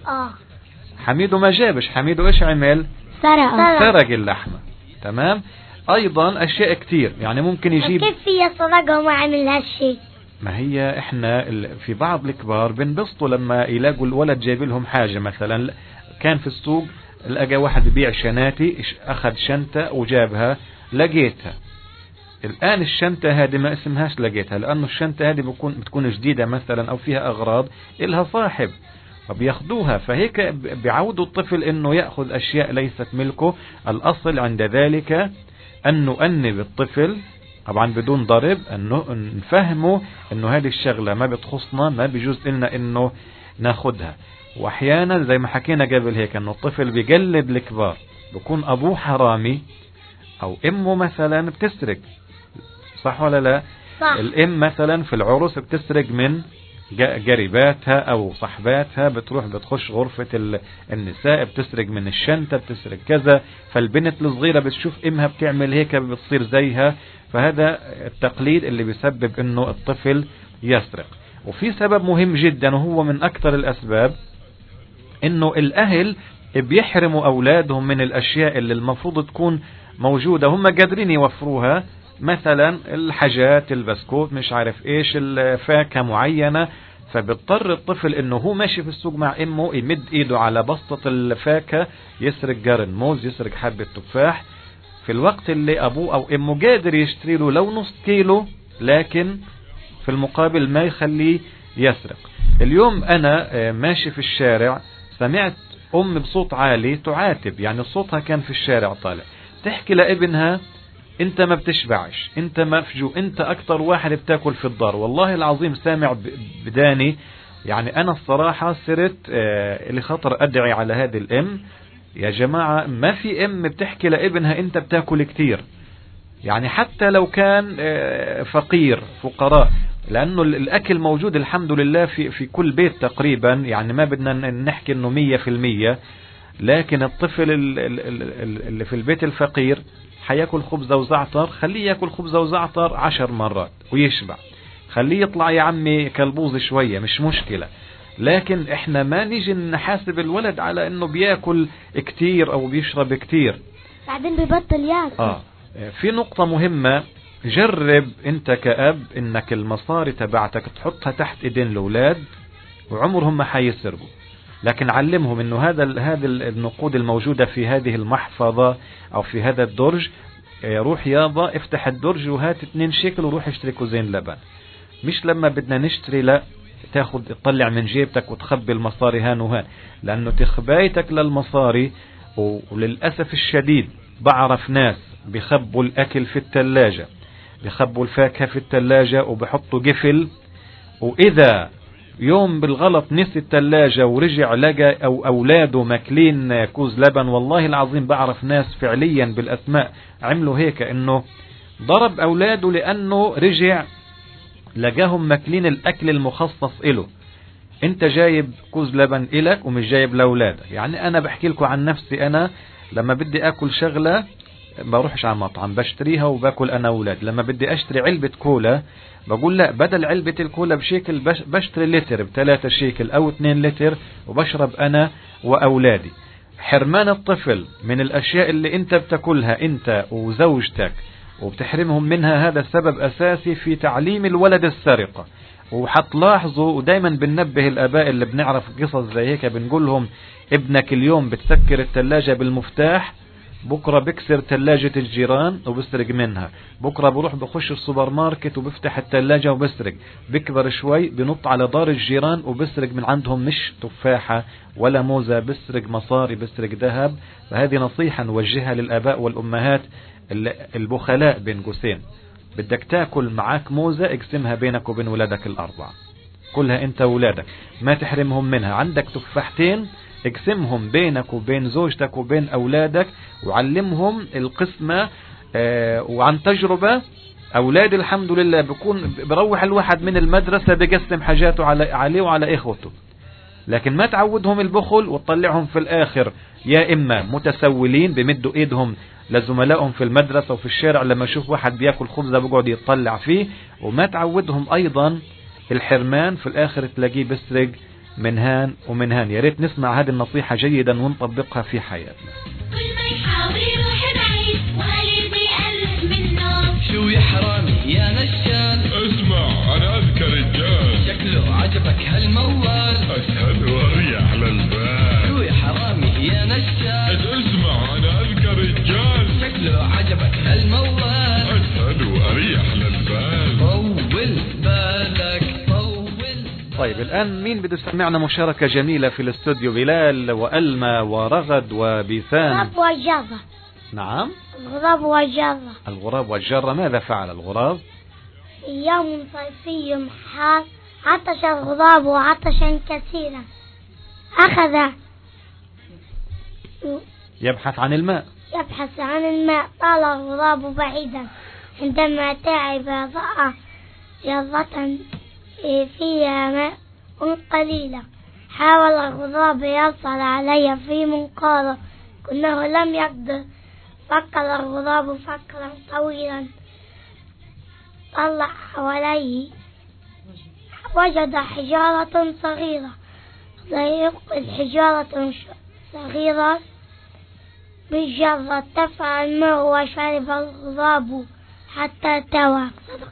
حميدو ما جابش، حميدو ايش عمل؟ سرق اللحمة. تمام. ايضا اشياء كتير، يعني ممكن يجيب كيف فيها صدقة وما عمل هالشيء؟ ما هي احنا في بعض الكبار بنبسطوا لما يلاقوا الولد جايب لهم حاجة. مثلا كان في السوق لقى واحد بيبيع شناتي، اخذ شنطة وجابها، لقيتها الآن الشنطة هذه ما اسمهاش لقيتها، لأنه الشنطة هذه بتكون جديدة مثلا أو فيها أغراض إلها صاحب فبياخدوها. فهيك بيعودوا الطفل إنه يأخذ أشياء ليست ملكه. الأصل عند ذلك أن نؤنب الطفل طبعا بدون ضرب، أنه نفهمه أنه هذه الشغلة ما بتخصنا، ما بيجوز لنا أنه ناخدها. وأحيانا زي ما حكينا قبل هيك أنه الطفل بيقلد الكبار، بيكون أبوه حرامي أو أمه مثلا بتسرق، صح ولا لا؟ صح. الأم مثلا في العرس بتسرق من قريباتها أو صحباتها، بتروح بتخش غرفة النساء بتسرق من الشنطة، بتسرق كذا. فالبنت الصغيرة بتشوف أمها بتعمل هيك بتصير زيها. فهذا التقليد اللي بيسبب أنه الطفل يسرق. وفي سبب مهم جدا وهو من أكثر الأسباب، أنه الأهل بيحرموا أولادهم من الأشياء اللي المفروض تكون موجودة، هم قادرين يوفروها، مثلا الحاجات البسكوت مش عارف ايش الفاكهة معينة. فبيضطر الطفل انه هو ماشي في السوق مع امه يمد ايده على بسطة الفاكهة يسرق قرن موز، يسرق حبة تفاح، في الوقت اللي ابوه او امه قادر يشتري له لو نص كيلو، لكن في المقابل ما يخليه يسرق. اليوم انا ماشي في الشارع سمعت ام بصوت عالي تعاتب، يعني صوتها كان في الشارع طالع، تحكي لابنها انت ما بتشبعش، انت مفجوع، انت اكتر واحد بتاكل في الدار. والله العظيم سامع بداني، يعني انا الصراحة صرت اللي خطر ادعي على هذه الام. يا جماعة ما في ام بتحكي لابنها انت بتاكل كتير، يعني حتى لو كان فقير فقراء، لانه الاكل موجود الحمد لله في كل بيت تقريبا، يعني ما بدنا نحكي انه 100%، لكن الطفل اللي في البيت الفقير حياكل خبزة وزعتر، خليه ياكل خبزة وزعتر 10 مرات ويشبع، خليه يطلع يا عمي كالبوظ شوية مش مشكلة. لكن احنا ما نيجي نحاسب الولد على انه بياكل كتير او بيشرب كتير بعدين بيبطل ياكل. في نقطة مهمة، جرب انت كأب انك المصاري تبعتك تحطها تحت ايدين الاولاد وعمرهم ما حيسرقوا، لكن علمهم انه هذا النقود الموجودة في هذه المحفظة او في هذا الدرج روح يابا افتح الدرج وهات 2 شيكل وروح اشتري كوزين لبن. مش لما بدنا نشتري لا تاخد تطلع من جيبتك وتخبي المصاري هان وهان، لأنه تخبايتك للمصاري. وللأسف الشديد بعرف ناس بيخبوا الأكل في الثلاجة، بيخبوا الفاكهة في الثلاجة وبحطوا قفل، وإذا يوم بالغلط نسي الثلاجة ورجع لقى أو أولاده ماكلين كوز لبن، والله العظيم بعرف ناس فعليا بالأسماء عملوا هيك، إنه ضرب أولاده لأنه رجع لقاهم ماكلين الأكل المخصص إله. انت جايب كوز لبن إلك ومش جايب لأولادك. يعني أنا بحكي لكم عن نفسي، أنا لما بدي أكل شغلة بروحش على مطعم، بشتريها وباكل أنا أولاد. لما بدي أشتري علبة كولا بقول لا، بدل علبة الكولا بشيكل بشتري لتر ب3 شيكل أو 2 لتر وبشرب أنا وأولادي. حرمان الطفل من الأشياء اللي انت بتاكلها انت وزوجتك وبتحرمهم منها، هذا سبب أساسي في تعليم الولد السرقة. وحتلاحظوا، ودايما بننبه الآباء اللي بنعرف قصص زي هيك، بنقول لهم ابنك اليوم بتسكر الثلاجة بالمفتاح، بكرة بكسر ثلاجة الجيران وبسرق منها، بكرة بروح بخش السوبر ماركت وبفتح الثلاجة وبسرق، بكبر شوي بنط على دار الجيران وبسرق من عندهم مش تفاحة ولا موزة، بسرق مصاري، بسرق ذهب. فهذه نصيحة نوجهها للآباء والأمهات البخلاء بين قوسين. بدك تاكل معاك موزة اقسمها بينك وبين ولادك ال4، كلها انت وولادك، ما تحرمهم منها. عندك تفاحتين اقسمهم بينك وبين زوجتك وبين أولادك وعلمهم القسمة. وعن تجربة أولادي الحمد لله بكون بروح الواحد من المدرسة بقسم حاجاته عليه وعلى إخوته، لكن ما تعودهم البخل وتطلعهم في الآخر يا إما متسولين بمدوا إيدهم لزملائهم في المدرسة وفي الشارع، لما يشوف واحد بياكل خبزة بقعد يتطلع فيه، وما تعودهم أيضا الحرمان، في الآخر تلاقيه بسرق من هان ومن هان. يا ريت نسمع هذه النصيحة جيدا ونطبقها في حياتنا. كل ما يحاول يروح بعيد وقلبي بيقلب منه. شو يا حرامي يا نشال، اسمع انا اذكر رجال، شكله عجبك هالموال، اسهل واريح للبال. شو يا حرامي يا نشال، اسمع انا اذكر رجال، شكله عجبك هالموال، اسهل واريح للبال. طول بالك طول. طيب الآن مين بده يسمعنا مشاركة جميلة في الاستوديو؟ بلال وألمى ورغد وبيسان. الغراب والجرة. نعم. الغراب والجرة. الغراب والجرة، ماذا فعل الغراب؟ يوم صيفي حار عطش الغراب عطشا كثيرا، أخذ يبحث عن الماء. يبحث عن الماء. طال الغراب بعيدا، عندما تعب رأى جرة فيها ماء قليلا. حاول الغراب يصل علي في منقاره كأنه لم يقدر. فكر الغراب فكرا طويلا، طلع حواليه وجد حجارة صغيرة. الحجارة صغيرة بالجرة ارتفع الماء وشرب الغراب حتى توى.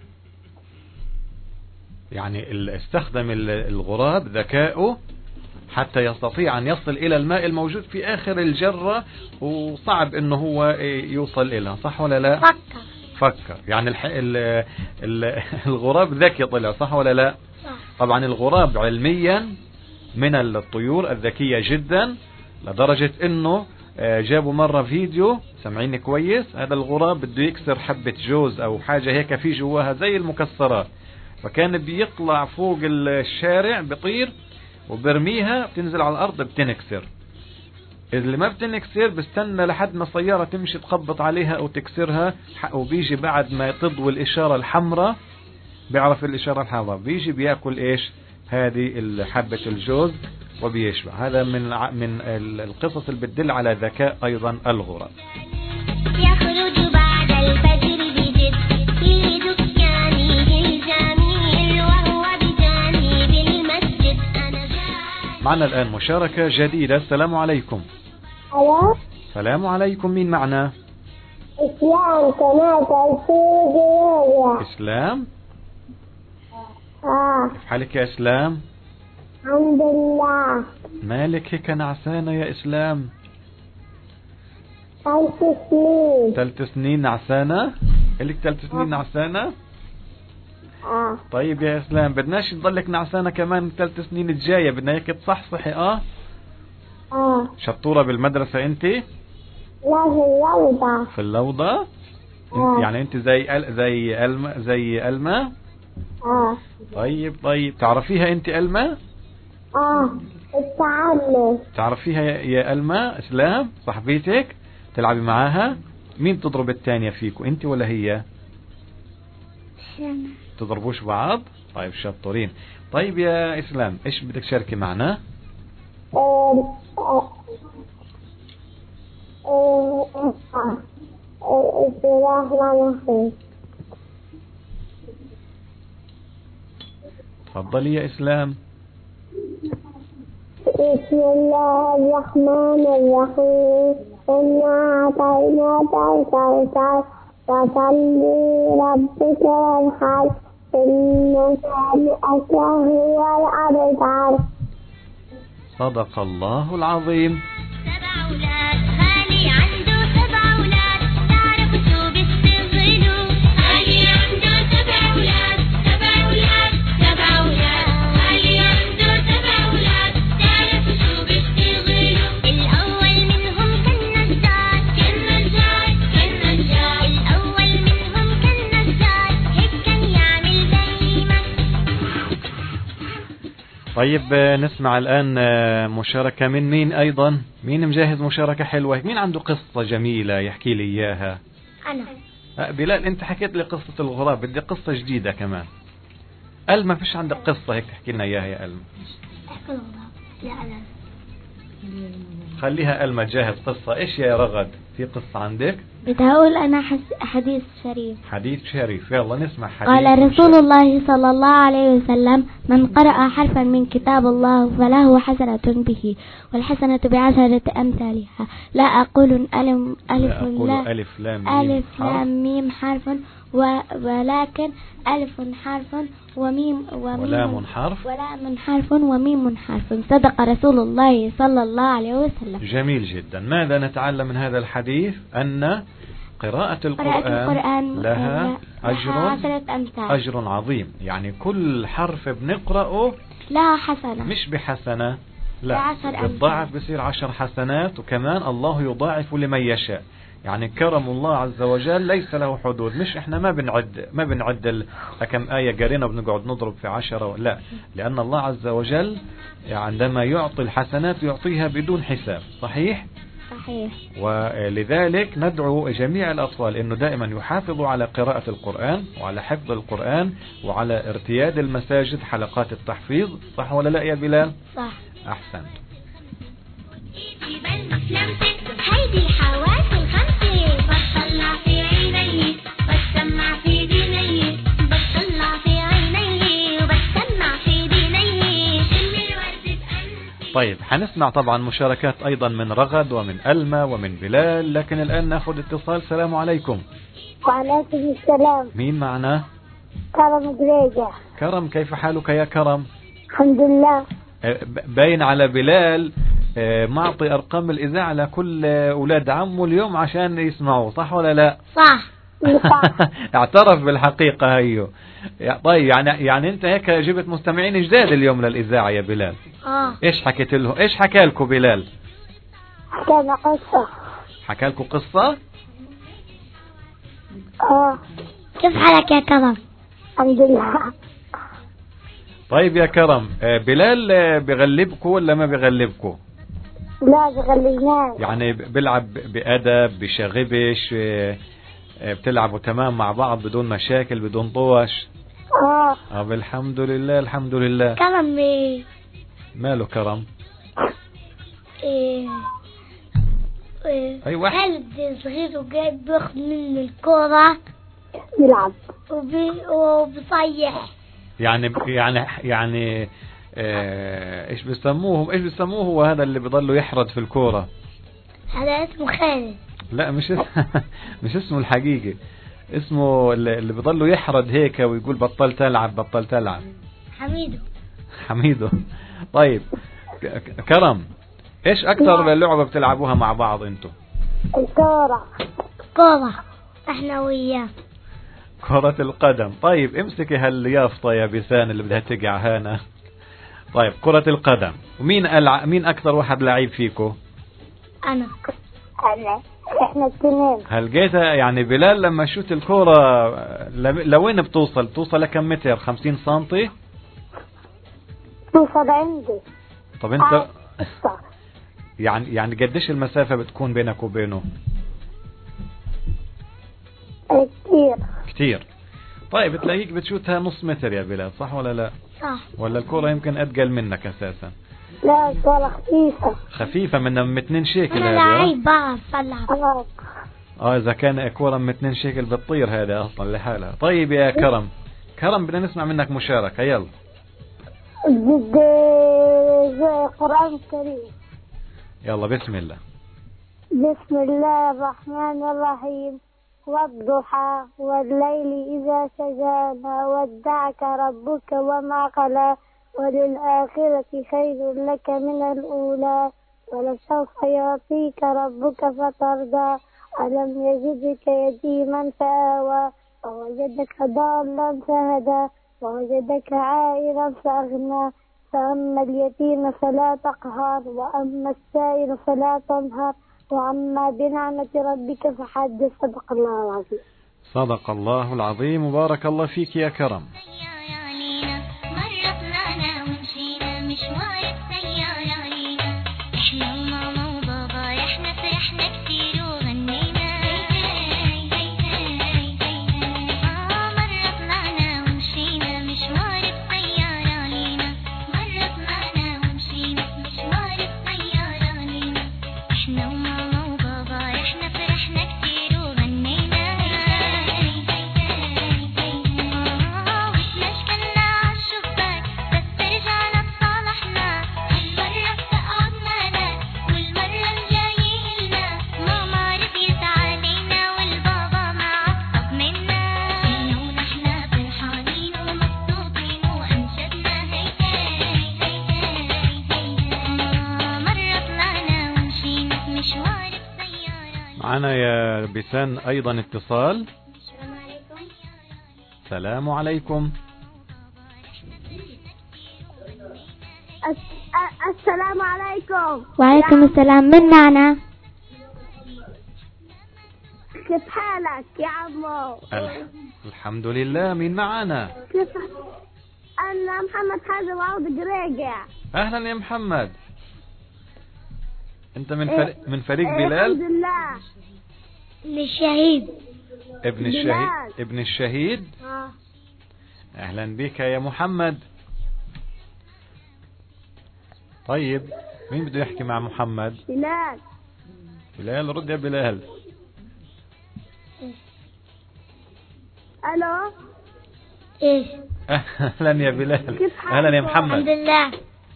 يعني استخدم الغراب ذكائه حتى يستطيع أن يصل إلى الماء الموجود في آخر الجرة، وصعب أنه هو يوصل إليها، صح ولا لا؟ فكر يعني الغراب ذكي طلع، صح ولا لا؟ صح. طبعا الغراب علميا من الطيور الذكية جدا، لدرجة أنه جابوا مرة فيديو، سمعيني كويس، هذا الغراب بده يكسر حبة جوز أو حاجة هيك في جواها زي المكسرات، فكان بيطلع فوق الشارع بطير وبرميها، بتنزل على الأرض بتنكسر. اللي ما بتنكسر بستنى لحد ما السيارة تمشي تخبط عليها أو تكسرها، وبيجي بعد ما تضوي الإشارة الحمراء، بيعرف الإشارة الحمراء، بيجي بيأكل إيش هذه حبة الجوز وبيشبع. هذا من القصص اللي بتدل على ذكاء أيضا الغراب. يخرج بعد الفجر بجد في دكانه الجميل وهو بجانب المسجد. معنا الآن مشاركة جديدة. السلام عليكم. ألو. السلام عليكم، مين معنا؟ إسلام قناة الفيديو. إسلام. حالك يا إسلام؟ الحمد لله. مالك هيك نعسانة يا إسلام؟ 3 سنين. 3 سنين نعسانة؟ إلك 3 سنين نعسانة؟ طيب يا إسلام بدناش تضلك نعسانة كمان 3 سنين الجاية، بدنا إياك تصحصحي. شطورة بالمدرسة أنت؟ لا في اللوضة. في اللوضة؟ يعني أنت زي ألمة؟ طيب تعرفيها أنت ألمة؟ التعلم. تعرفيها يا ألمة إسلام صاحبيتك تلعبي معاها؟ مين تضرب الثانية فيكم أنت ولا هي؟ تضربوش بعض؟ طيب شطورين. طيب يا إسلام إيش بدك تشاركي معنا؟ تفضلي يا إسلام. بسم الله الرحمن الرحيم. إنا أعطيناك الكوثر فصل لربك وانحر إن شانئك هو الأبتر. صدق الله العظيم. 7 أولاد خالي عنده 7 أولاد تعرف شو بيشتغلوا. خالي عنده 7 أولاد 7 أولاد 7 أولاد. خالي عنده 7 أولاد تعرف شو بيشتغلوا. الأول منهم كان نجار الأول منهم كان نجار هيك كان يعمل دايما. طيب نسمع الآن مشاركة من مين أيضا؟ مين مجهز مشاركة حلوة؟ مين عنده قصة جميلة يحكي لي إياها؟ أنا. بلال أنت حكيت لي قصة الغراب، بدي قصة جديدة كمان. ألما فيش عندك قصة هيك تحكي لنا إياها يا ألما؟ لا أنا. خليها ألما تجهز قصة. إيش يا رغد في قصة عندك؟ بدي أقول أنا حديث شريف. حديث شريف يلا نسمع حديث. قال رسول الله صلى الله عليه وسلم من قرأ حرفا من كتاب الله فله حسنة به والحسنة بعشرة أمثالها. لا أقول ألف لام ميم حرف ولكن ألف حرف ولام حرف وميم حرف. صدق رسول الله صلى الله عليه وسلم. جميل جدا. ماذا نتعلم من هذا الحديث؟ أن قراءة القرآن لها أجر عظيم. يعني كل حرف بنقرأه لها حسنة، مش بحسنة، لا بالضعف بصير 10 حسنات. وكمان الله يضاعف لمن يشاء. يعني كرم الله عز وجل ليس له حدود. مش احنا ما بنعد كم آية قرينا وبنقعد نضرب في 10 لا، لأن الله عز وجل عندما يعطي الحسنات يعطيها بدون حساب. صحيح؟ ولذلك ندعو جميع الأطفال أنه دائما يحافظوا على قراءة القرآن وعلى حفظ القرآن وعلى ارتياد المساجد حلقات التحفيظ. صح ولا لا يا بلال؟ صح. أحسنت. هيدي الحواس الخمسة بطلع في عيني بسمع في ديني بطلع في عيني وبسمع في ديني شم الورد بقلبي. طيب حنسمع طبعا مشاركات أيضا من رغد ومن ألمة ومن بلال، لكن الآن ناخذ اتصال. السلام عليكم. وعليكم السلام. مين معنا؟ كرم قريجة. كرم كيف حالك يا كرم؟ الحمد لله. باين على بلال معطي أرقام الإذاعة لكل أولاد عمه اليوم عشان يسمعوا. صح ولا لا؟ صح. اعترف بالحقيقة هيو. طيب يعني أنت هيك جبت مستمعين جداد اليوم للإذاعة يا بلال. إيش حكيت لهم؟ إيش حكى لكم بلال؟ حكينا قصة. حكى لكم قصة؟ كيف حالك يا كرم؟ الحمد لله. طيب يا كرم بلال بغلبكم ولا ما بغلبكم؟ لا بغلبناش. يعني بلعب بأدب بشغبش بتلعبوا تمام مع بعض بدون مشاكل بدون طوش؟ الحمد لله الحمد لله. كرم ماله كرم؟ أي واحد ولد صغير وجايب بياخد منه الكورة يلعب وبصيح. يعني ايش بيسموه هو هذا اللي بيضلوا يحرد في الكورة؟ هذا اسمه خالد. لا مش اسمه الحقيقي. اسمه اللي بيضلوا يحرد هيك ويقول بطلت ألعب. حميدو. طيب كرم ايش اكتر لعبة بتلعبوها مع بعض انتو؟ الكورة. كورة احنا وياه. كرة القدم. طيب امسكي هاليافطة يا بيسان اللي بدها تقع هنا. طيب كرة القدم، ومين مين أكثر واحد لعيب فيكو؟ أنا. احنا الاثنين. هل جيتها يعني بلال لما شوت الكرة لوين بتوصل؟ توصل لكم متر؟ 50 سنتي؟ توصل عندي. طب انت يعني قديش المسافة بتكون بينك وبينه؟ كتير. طيب تلاقيك بتشوتها نص متر يا بلال، صح ولا لا؟ صح. ولا الكرة يمكن أتقل منك أساسا؟ لا الكرة خفيفة من 2 شيكل هذه. أنا لعيب بعرف ألعب. إذا كان كرة من 2 شيكل بتطير هذا أصلا لحالها. طيب يا كرم بدنا نسمع منك مشاركة، يلا. قرآن الكريم. يلا بسم الله. بسم الله الرحمن الرحيم. والضحى والليل إذا سجى ما ودعك ربك وما قلى وللآخرة خير لك من الأولى ولسوف يعطيك ربك فترضى ألم يجدك يتيما فآوى ووجدك ضالا فهدى ووجدك عائلا فأغنى فأما اليتيم فلا تقهر وأما السائل فلا تنهر وأما بنعمة ربك فحدث. صدق الله العظيم. صدق الله العظيم وبارك الله فيك يا كرم. معنا يا بيسان أيضا اتصال. السلام عليكم. السلام عليكم. وعليكم السلام. من معنا؟ كيف حالك يا عمو؟ الحمد لله. مين معنا؟ أنا محمد حازم عوض قريقع. أهلا يا محمد. أنت من فريق بلال؟ الحمد لله. الشهيد. ابن الشهيد. أهلا بك يا محمد. طيب مين بده يحكي مع محمد؟ بلال. رد يا بلال. ألو. إيش؟ أهلا يا بلال. أهلا يا محمد. الحمد لله.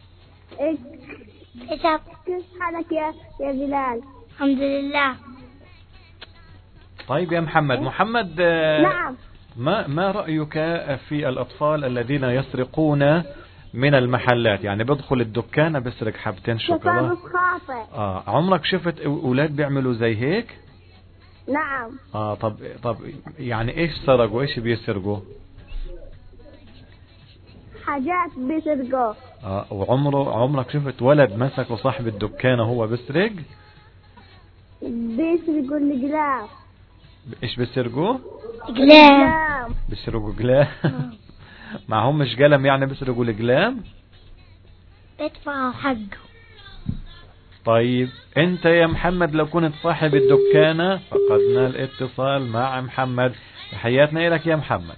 كيف حالك يا بلال؟ الحمد لله. طيب يا محمد. نعم. ما رأيك في الأطفال الذين يسرقون من المحلات؟ يعني بدخل الدكان بسرق حبتين شوكولاته. عمرك شفت أولاد بيعملوا زي هيك؟ نعم. طب يعني ايش سرقوا؟ ايش بيسرقوا؟ حاجات بيسرقوا. وعمرك شفت ولد مسكوا صاحب الدكان وهو بيسرق؟ بيسرقوا القلام. ايش بيسرقوا؟ قلام. بيسرقوا قلام. معهم مش قلم يعني بيسرقوا القلام؟ بدفعوا حقه. طيب انت يا محمد لو كنت صاحب الدكانة، فقدنا الاتصال مع محمد. تحياتنا لك يا محمد.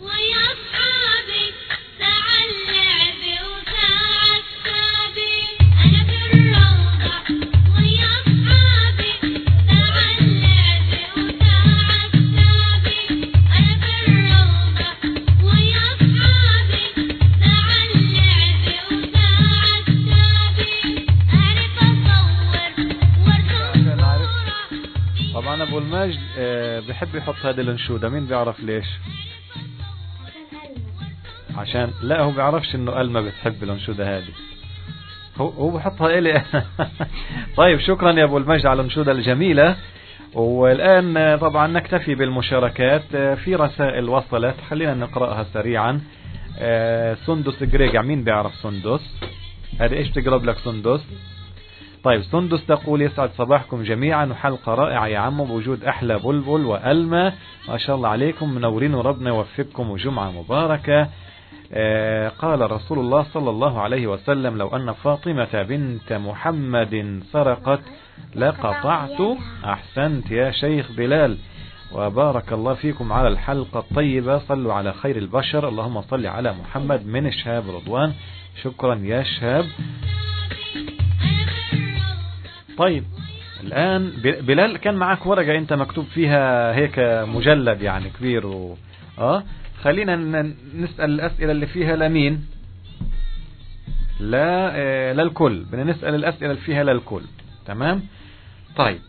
طبعا ابو المجد بحب يحط هذه الانشودة. مين بيعرف ليش؟ عشان لا هو بيعرفش انه ألمة بتحب الانشودة هذه. هو بحطها إلي. طيب شكرا يا أبو المجد على الأنشودة الجميلة. والآن طبعا نكتفي بالمشاركات. في رسائل وصلت خلينا نقرأها سريعا. سندس جريجع، مين بيعرف سندس؟ هذه ايش تقرب لك سندس؟ طيب سندس تقول يسعد صباحكم جميعا وحلقة رائعة يا عمو بوجود أحلى بلبل وألمة، ما شاء الله عليكم منورين وربنا يوفقكم وجمعة مباركة. قال رسول الله صلى الله عليه وسلم لو أن فاطمة بنت محمد سرقت لقطعت. أحسنت يا شيخ بلال، وبارك الله فيكم على الحلقة الطيبة. صلوا على خير البشر، اللهم صل على محمد. من شهاب رضوان. شكرا يا شهاب. طيب الآن بلال كان معك ورقة انت مكتوب فيها هيك مجلد يعني كبير خلينا نسأل الأسئلة اللي فيها لمين؟ لا للكل، بدنا نسأل الأسئلة اللي فيها للكل. تمام. طيب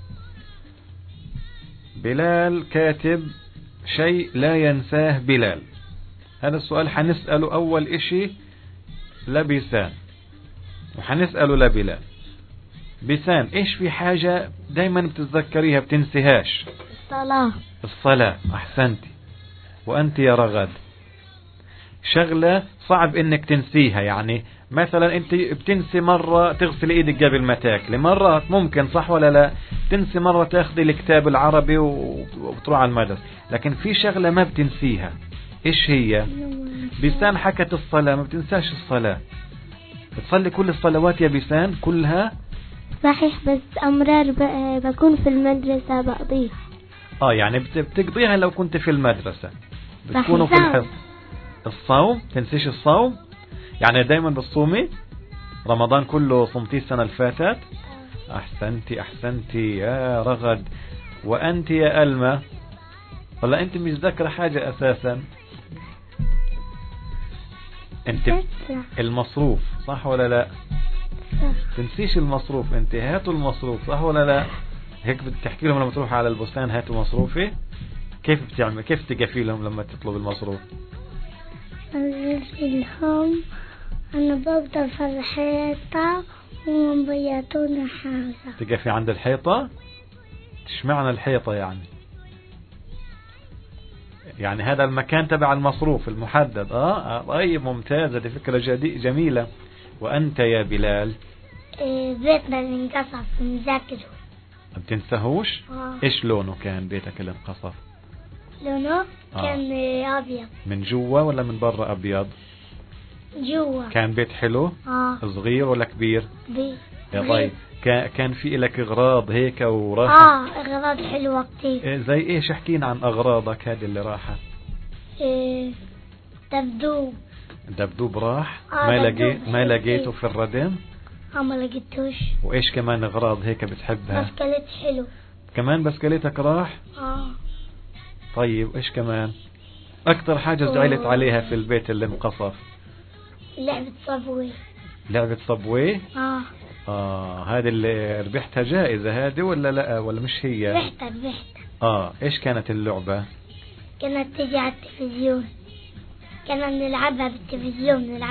بلال كاتب شيء لا ينساه بلال. هذا السؤال حنسأله أول إشي لبيسان وحنسأله لبلال. بيسان ايش في حاجة دايما بتتذكريها بتنسيهاش؟ الصلاة. احسنتي. وانت يا رغد؟ شغلة صعب انك تنسيها، يعني مثلا انت بتنسي مرة تغسل ايدك قبل ما تاكلي، مرة ممكن صح ولا لا؟ تنسي مرة تاخذي الكتاب العربي وبتروح على المدرسة، لكن في شغلة ما بتنسيها، ايش هي؟ بيسان حكت الصلاة، ما بتنساش الصلاة. بتصلي كل الصلوات يا بيسان كلها؟ صحيح، بس أمرار بكون في المدرسة بقضيها. يعني بتقضيها لو كنت في المدرسة، بتكونوا في الحصة. الصوم تنسيش الصوم؟ يعني دايما بتصومي رمضان كله صمتي السنة اللي فاتت؟ أحسنتي يا رغد. وأنت يا ألمة؟ ولا أنت مش ذاكرة حاجة أساسا؟ أنت المصروف صح ولا لا؟ تنسيش المصروف انت، هاتوا المصروف صح ولا لا؟ هيك بتحكي لهم لما تروح على البستان هاتوا مصروفي. كيف بتعمل؟ كيف تقفي لهم لما تطلب المصروف؟ لهم انا بفضل في الحيطة وهم بيعطوني حاجة. تقفي عند الحيطة؟ اشمعنى الحيطة يعني هذا المكان تبع المصروف المحدد. طيب ممتاز، هذه فكرة جميلة. وأنت يا بلال؟ بيتنا اللي انقصف نذاكره. ما بتنساهوش؟ ايش لونه كان بيتك اللي انقصف؟ لونه كان أبيض. من جوا ولا من برا أبيض؟ جوا. كان بيت حلو؟ صغير ولا كبير؟ كبير. يا طيب كان في لك اغراض هيك وراحة؟ اغراض حلوة كتير. زي ايش؟ احكينا عن اغراضك هذه اللي راحة. دبدوب راح؟ ما لقيته في الردم؟ ما لقيتوش. وايش كمان اغراض هيك بتحبها؟ بسكليت حلو. كمان بسكليتك راح؟ طيب ايش كمان اكتر حاجة زعلت عليها في البيت اللي انقصف؟ لعبة صبوي. هذه اللي ربحتها جائزة هذه ولا لا ولا مش هي؟ ربحتها. ايش كانت اللعبة؟ كانت تيجي على التلفزيون، كنا نلعبها بالتلفزيون.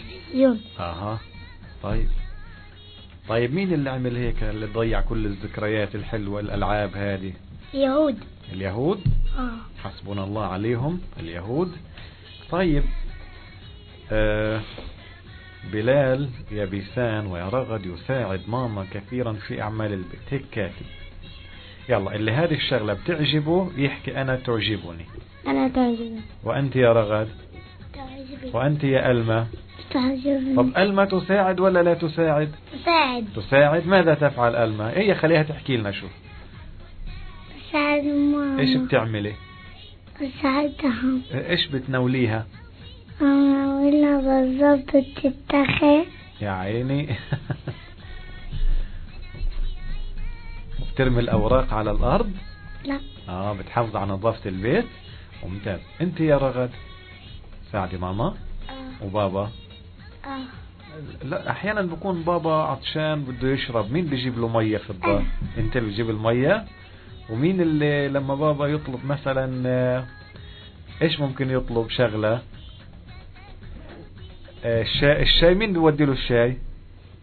طيب مين اللي عمل هيك اللي ضيع كل الذكريات الحلوة الألعاب هذه؟ اليهود. حسبنا الله عليهم اليهود. طيب بلال يا بيسان ويا رغد يساعد ماما كثيرا في أعمال البيت، هيك كاتب. يلا اللي هذه الشغلة بتعجبه يحكي أنا تعجبني. وأنت يا رغد؟ وأنت يا ألمة؟ تعجبني. طب ألمة تساعد ولا لا تساعد؟ تساعد. ماذا تفعل ألمة؟ هي خليها تحكي لنا. شو بساعد ماما. ايش بتعملي؟ بساعدهم. ايش بتنوليها؟ أنولها بالضبط تتخذ. يا عيني. بترمي الأوراق على الأرض؟ لا. بتحافظ على نظافة البيت. ممتاز. انت يا رغد؟ ساعدي ماما. وبابا؟ لا احيانا بكون بابا عطشان بده يشرب، مين بيجيب له مية في الدار؟ انت اللي بتجيب المية. ومين اللي لما بابا يطلب مثلا ايش ممكن يطلب شغلة؟ الشاي مين بيودي له الشاي؟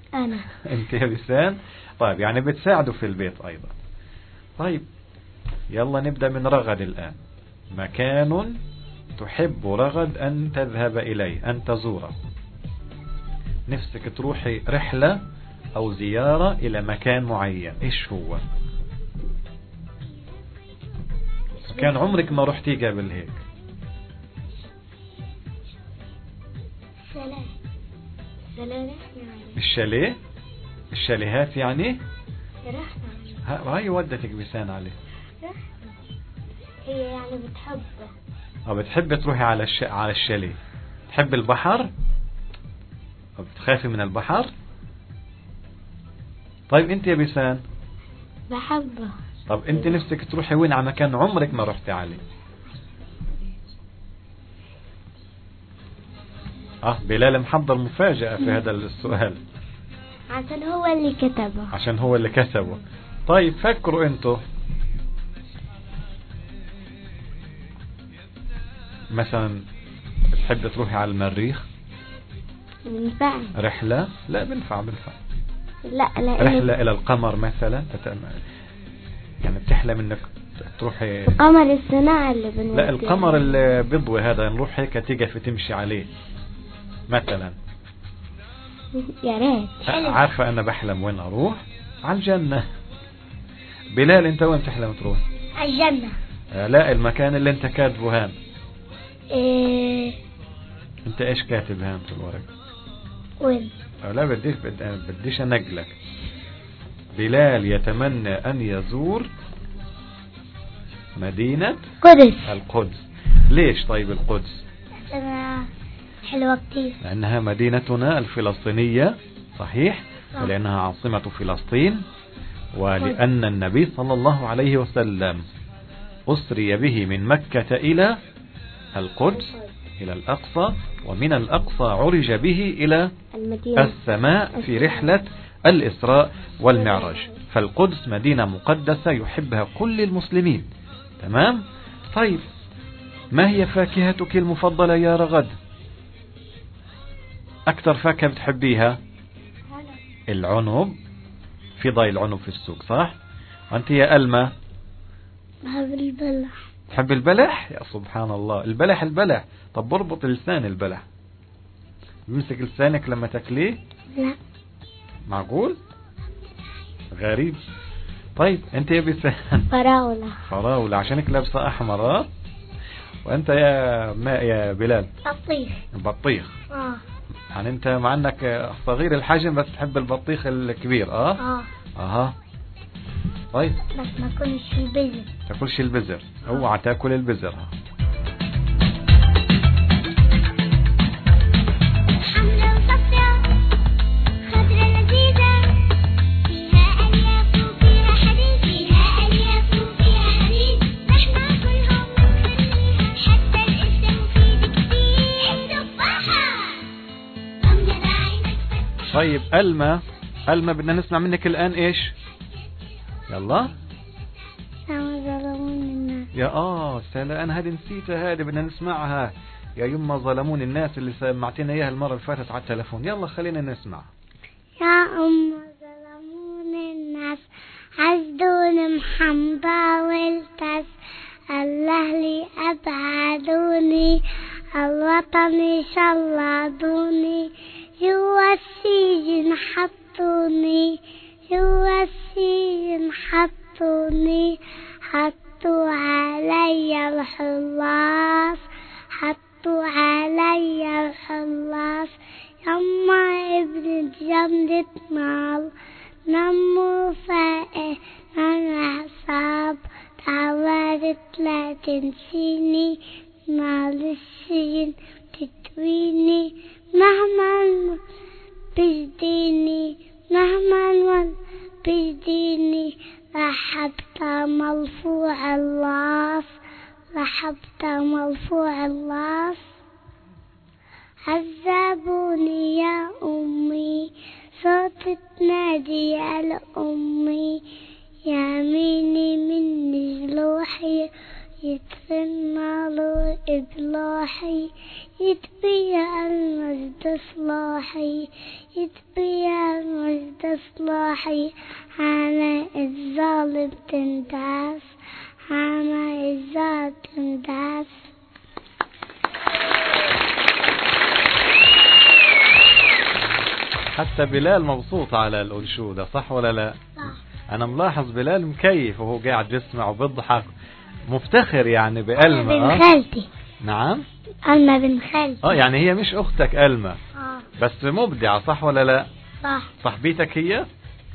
أنا. أنت يا بسان. طيب يعني بتساعده في البيت أيضا. طيب يلا نبدأ من رغد الآن. مكان تحب رغد أن تذهب إليه، أن تزوره، نفسك تروحي رحلة أو زيارة إلى مكان معين، إيش هو؟ كان عمرك ما رحتي قبل هيك؟ الشاليه، الشاليهات يعني. هاي ودتك بسان عليه. هي يعني بتحبه. بتحب تروحي على الشاليه. تحب البحر؟ بتخافي من البحر؟ طيب انت يا بسان؟ بحبه. طب انت نفسك تروحي وين على مكان عمرك ما رحتي عليه؟ بلال محضر مفاجأة في هذا السؤال. عشان هو اللي كتبه. عشان هو اللي كتبه. طيب فكروا انتوا مثلا بتحب تروحي على المريخ؟ بنفع. رحلة؟ لا بنفع. لا رحلة إلى القمر مثلا، يعني بتحلم انك تروحي القمر الصناعي اللي بنوديه. لا القمر اللي بيضوي هذا، نروح هيك تيجي تمشي عليه مثلا. يا ريت. عارفة أنا بحلم وين أروح؟ على الجنة. بلال أنت وين تحلم تروح؟ على الجنة. لا المكان اللي أنت كاتبه هان. أنت إيش كاتب هان في الورق؟ وين؟ لا بديش أنقلك. بلال يتمنى أن يزور مدينة القدس. ليش طيب القدس؟ حلوة كتير. لأنها مدينتنا الفلسطينية، صحيح، ولأنها عاصمة فلسطين، ولأن النبي صلى الله عليه وسلم أسري به من مكة إلى القدس، إلى الأقصى، ومن الأقصى عرج به إلى السماء في رحلة الإسراء والمعراج. فالقدس مدينة مقدسة يحبها كل المسلمين. تمام؟ طيب ما هي فاكهتك المفضلة يا رغد؟ أكثر فاكهة بتحبيها؟ العنب. في ضاي العنب في السوق صح؟ وأنت يا ألمى؟ بحب البلح. تحب البلح؟ يا سبحان الله. البلح. طب بربط لسان البلح. بمسك لسانك لما تاكليه؟ لا. معقول؟ غريب. طيب أنت يا بسان؟ فراولة عشانك لابسة أحمر. وأنت يا بلال؟ بطيخ. يعني أنت مع أنك صغير الحجم بس تحب البطيخ الكبير. طيب بس ما كلش البذر. تاكلش البذر. اوعى تاكل البذر. طيب ألمى بدنا نسمع منك الآن إيش؟ يلا. ظلمون الناس. يا سلام، هذه نسيتها، هذه بدنا نسمعها. يا يما ظلمون الناس اللي سمعتنا إياها المرة اللي فاتت على التلفون. يلا خلينا نسمع. يا ظلمون الناس عزدون محمدا والتس الله لي أبعدوني الوطن شلدوني جوا السجن حطوني جوا السجن حطوني حطوا علي الحلاس حطوا علي الحلاس يما ابن جمدة نار نمو فائه من عصاب تعودت لا تنسيني نار السجن تتويني مهما بجديني مهما بجديني رحبت مرفوع اللاف رحبت مرفوع اللاف عذبوني يا أمي صوت تنادي على أمي يميني من جلوحي يتفنى له إبلاحي يتبيع المجد صلاح صاحي يتبيع مجد صلاحي حما الظالم تنداس حما الظالم تنداس. حتى بلال مبسوط على الأنشودة، صح ولا لا؟ صح. أنا ملاحظ بلال مكيف وهو قاعد يسمع وبيضحك، مفتخر يعني بألمة. بنت خالتي. نعم. ألمة بنت خالتي. يعني هي مش أختك ألمة. بس مبدعة، صح ولا لا؟ صح. صاحبيتك هي؟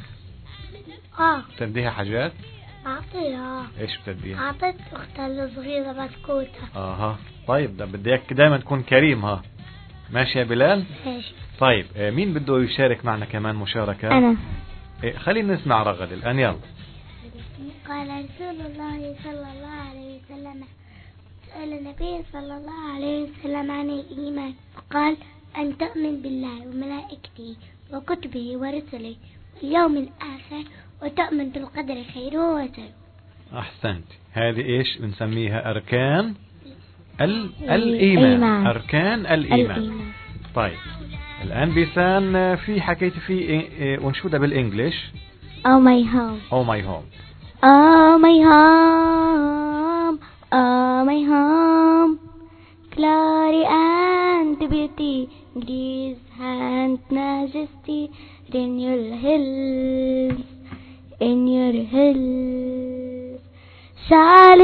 بتديها حاجات؟ أعطيها. إيش بتديها؟ أعطيت أختها الصغيرة بسكوتة. طيب ده بدي اياك دايما تكون كريم. ها ماشي يا بلال؟ ماشي. طيب مين بده يشارك معنا كمان مشاركة؟ أنا. خلينا نسمع رغد الآن، يلا. قال رسول الله صلى الله عليه وسلم سأل النبي صلى الله عليه وسلم عن الإيمان قال أن تؤمن بالله وملائكته وكتبه ورسله واليوم الآخر وتؤمن بالقدر خيره وشره. أحسنت. هذه إيش بنسميها؟ أركان الإيمان. أركان الإيمان. طيب الآن بيسان في حكيت في أنشودة بالإنجليش. Oh my home. Oh my home. Oh my home. Oh my home. Glory and beauty, grace and majesty in your hills, in your hills. Shall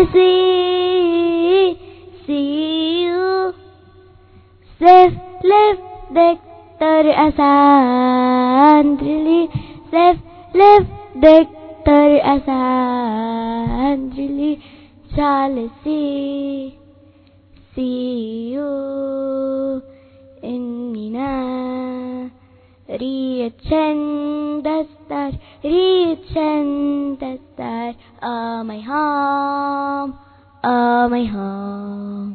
see you safe live Dr. Asandrili, safe live Dr. Asandrili. Shall see you in Mina, reach and the star, reach and the star. Oh my home, oh my home.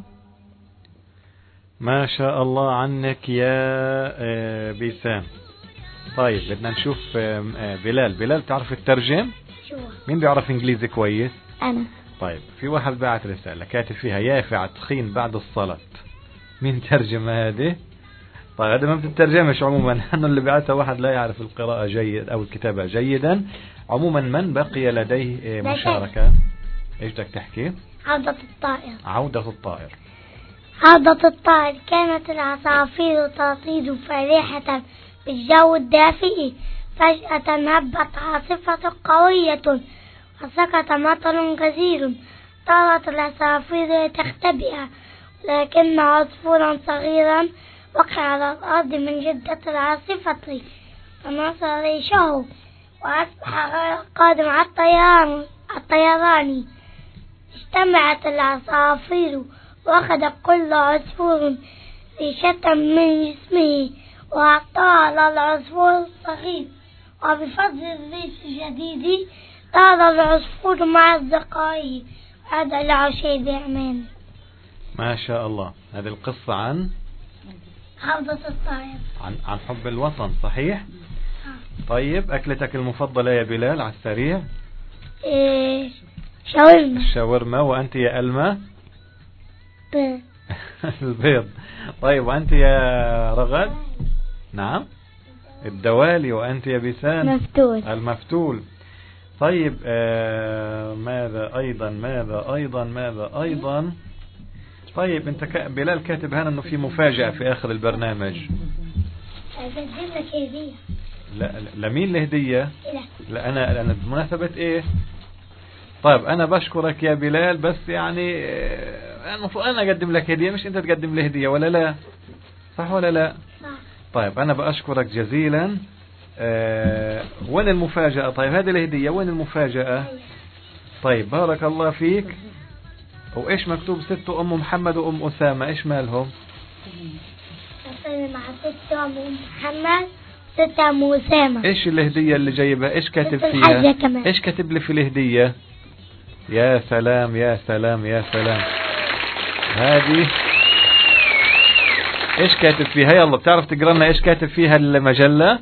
ما شاء الله عنك يا بيسام. طيب بدنا نشوف بلال تعرف الترجم؟ شو؟ مين بيعرف انجليزي كويس؟ أنا. طيب في واحد بعت رسالة كاتب فيها يافع تخين بعد الصلاة. مين ترجم هذه؟ طيب هذا ما بتترجمش عموما، انه اللي بعتها واحد لا يعرف القراءة جيد او الكتابة جيدا. عموما من بقي لديه مشاركة؟ ايش بدك تحكي؟ عودة الطائر. عودة الطائر. عودة الطائر. كانت العصافير تطير فرحة بالجو الدافئ، فجأة هبت عاصفة قوية وسقط مطر غزير. طارت العصافير تختبئ، لكن عصفورا صغيرا وقع على الأرض من شدة العاصفة فنصر ريشه وأصبح قادم على الطيران. اجتمعت العصافير وأخذ كل عصفور ريشة من جسمه وأعطاها للعصفور الصغير، وبفضل الريش الجديد طار العصفور مع أصدقائه. هذا العشاء بأمان. ما شاء الله. هذه القصة عن عودة الطائر، عن حب الوطن، صحيح؟ طيب أكلتك المفضلة يا بلال على السريع؟ شاورما. شاورما. وأنت يا ألمة؟ البيض. طيب وأنت يا رغد؟ نعم الدوالي. وأنت يا بيسان؟ مفتول. المفتول. طيب ماذا أيضا طيب أنت بلال كاتب هنا أنه في مفاجأة في آخر البرنامج. أقدم لك هدية. لا لمين الهدية؟ لا أنا بمناسبة إيه؟ طيب أنا بشكرك يا بلال، بس يعني المفروض أنا أقدم لك هدية مش أنت تقدم لي هدية، ولا لا؟ صح ولا لا؟ صح. طيب أنا بأشكرك جزيلا. وين المفاجأة؟ طيب هذه الهدية وين المفاجأة؟ طيب بارك الله فيك. وإيش مكتوب؟ ست أم محمد وأم أسامة، إيش مالهم؟ مع ست أم محمد وست أم أسامة. إيش الهدية اللي جايبها؟ إيش كاتب فيها؟ إيش كاتب لي في الهدية؟ يا سلام يا سلام يا سلام. هذه إيش كاتب فيها؟ يلا بتعرف تقرأ لنا إيش كاتب فيها المجلة؟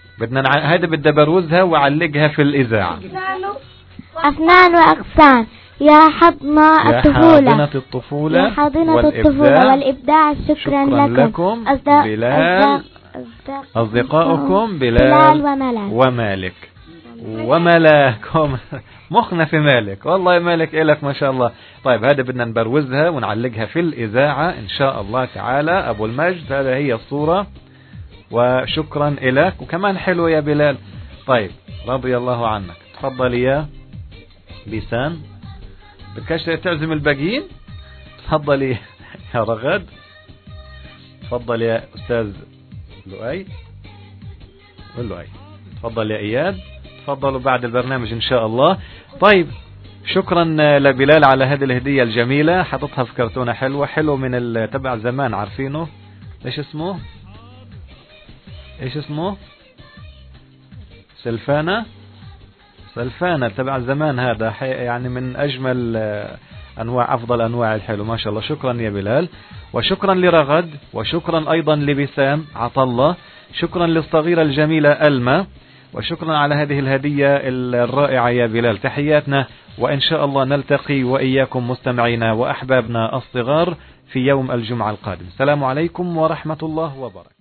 بدنا هذا بدي بروزها وعلقها في الإذاعة. أفنان وأقسام يا حضنة الطفولة يا حاضنة الطفولة والإبداع. شكرا لكم بلال. أصدقائكم بلال ومالك وملاك. مخنا في مالك، والله مالك إلك ما شاء الله. طيب هذا بدنا نبروزها ونعلقها في الإذاعة إن شاء الله تعالى. أبو المجد هذا هي الصورة، وشكرا إلك، وكمان حلو يا بلال. طيب رضي الله عنك. تفضل يا بيسان، بدكش تعزم الباقيين؟ تفضل يا رغد، تفضل يا أستاذ لؤي واللؤي، تفضل يا إياد، تفضلوا بعد البرنامج إن شاء الله. طيب شكرا لبلال على هذه الهدية الجميلة، حطتها في كرتونة حلوة، حلو من تبع زمان، عارفينه ايش اسمه؟ ايش اسمه؟ سلفانة تبع زمان، هذا يعني من أجمل أنواع، أفضل أنواع الحلو ما شاء الله. شكرا يا بلال، وشكرا لرغد، وشكرا أيضا لبسام عطلة، شكرا للصغيرة الجميلة ألما، وشكرا على هذه الهدية الرائعة يا بلال. تحياتنا، وإن شاء الله نلتقي وإياكم مستمعينا وأحبابنا الصغار في يوم الجمعة القادم. السلام عليكم ورحمة الله وبركاته.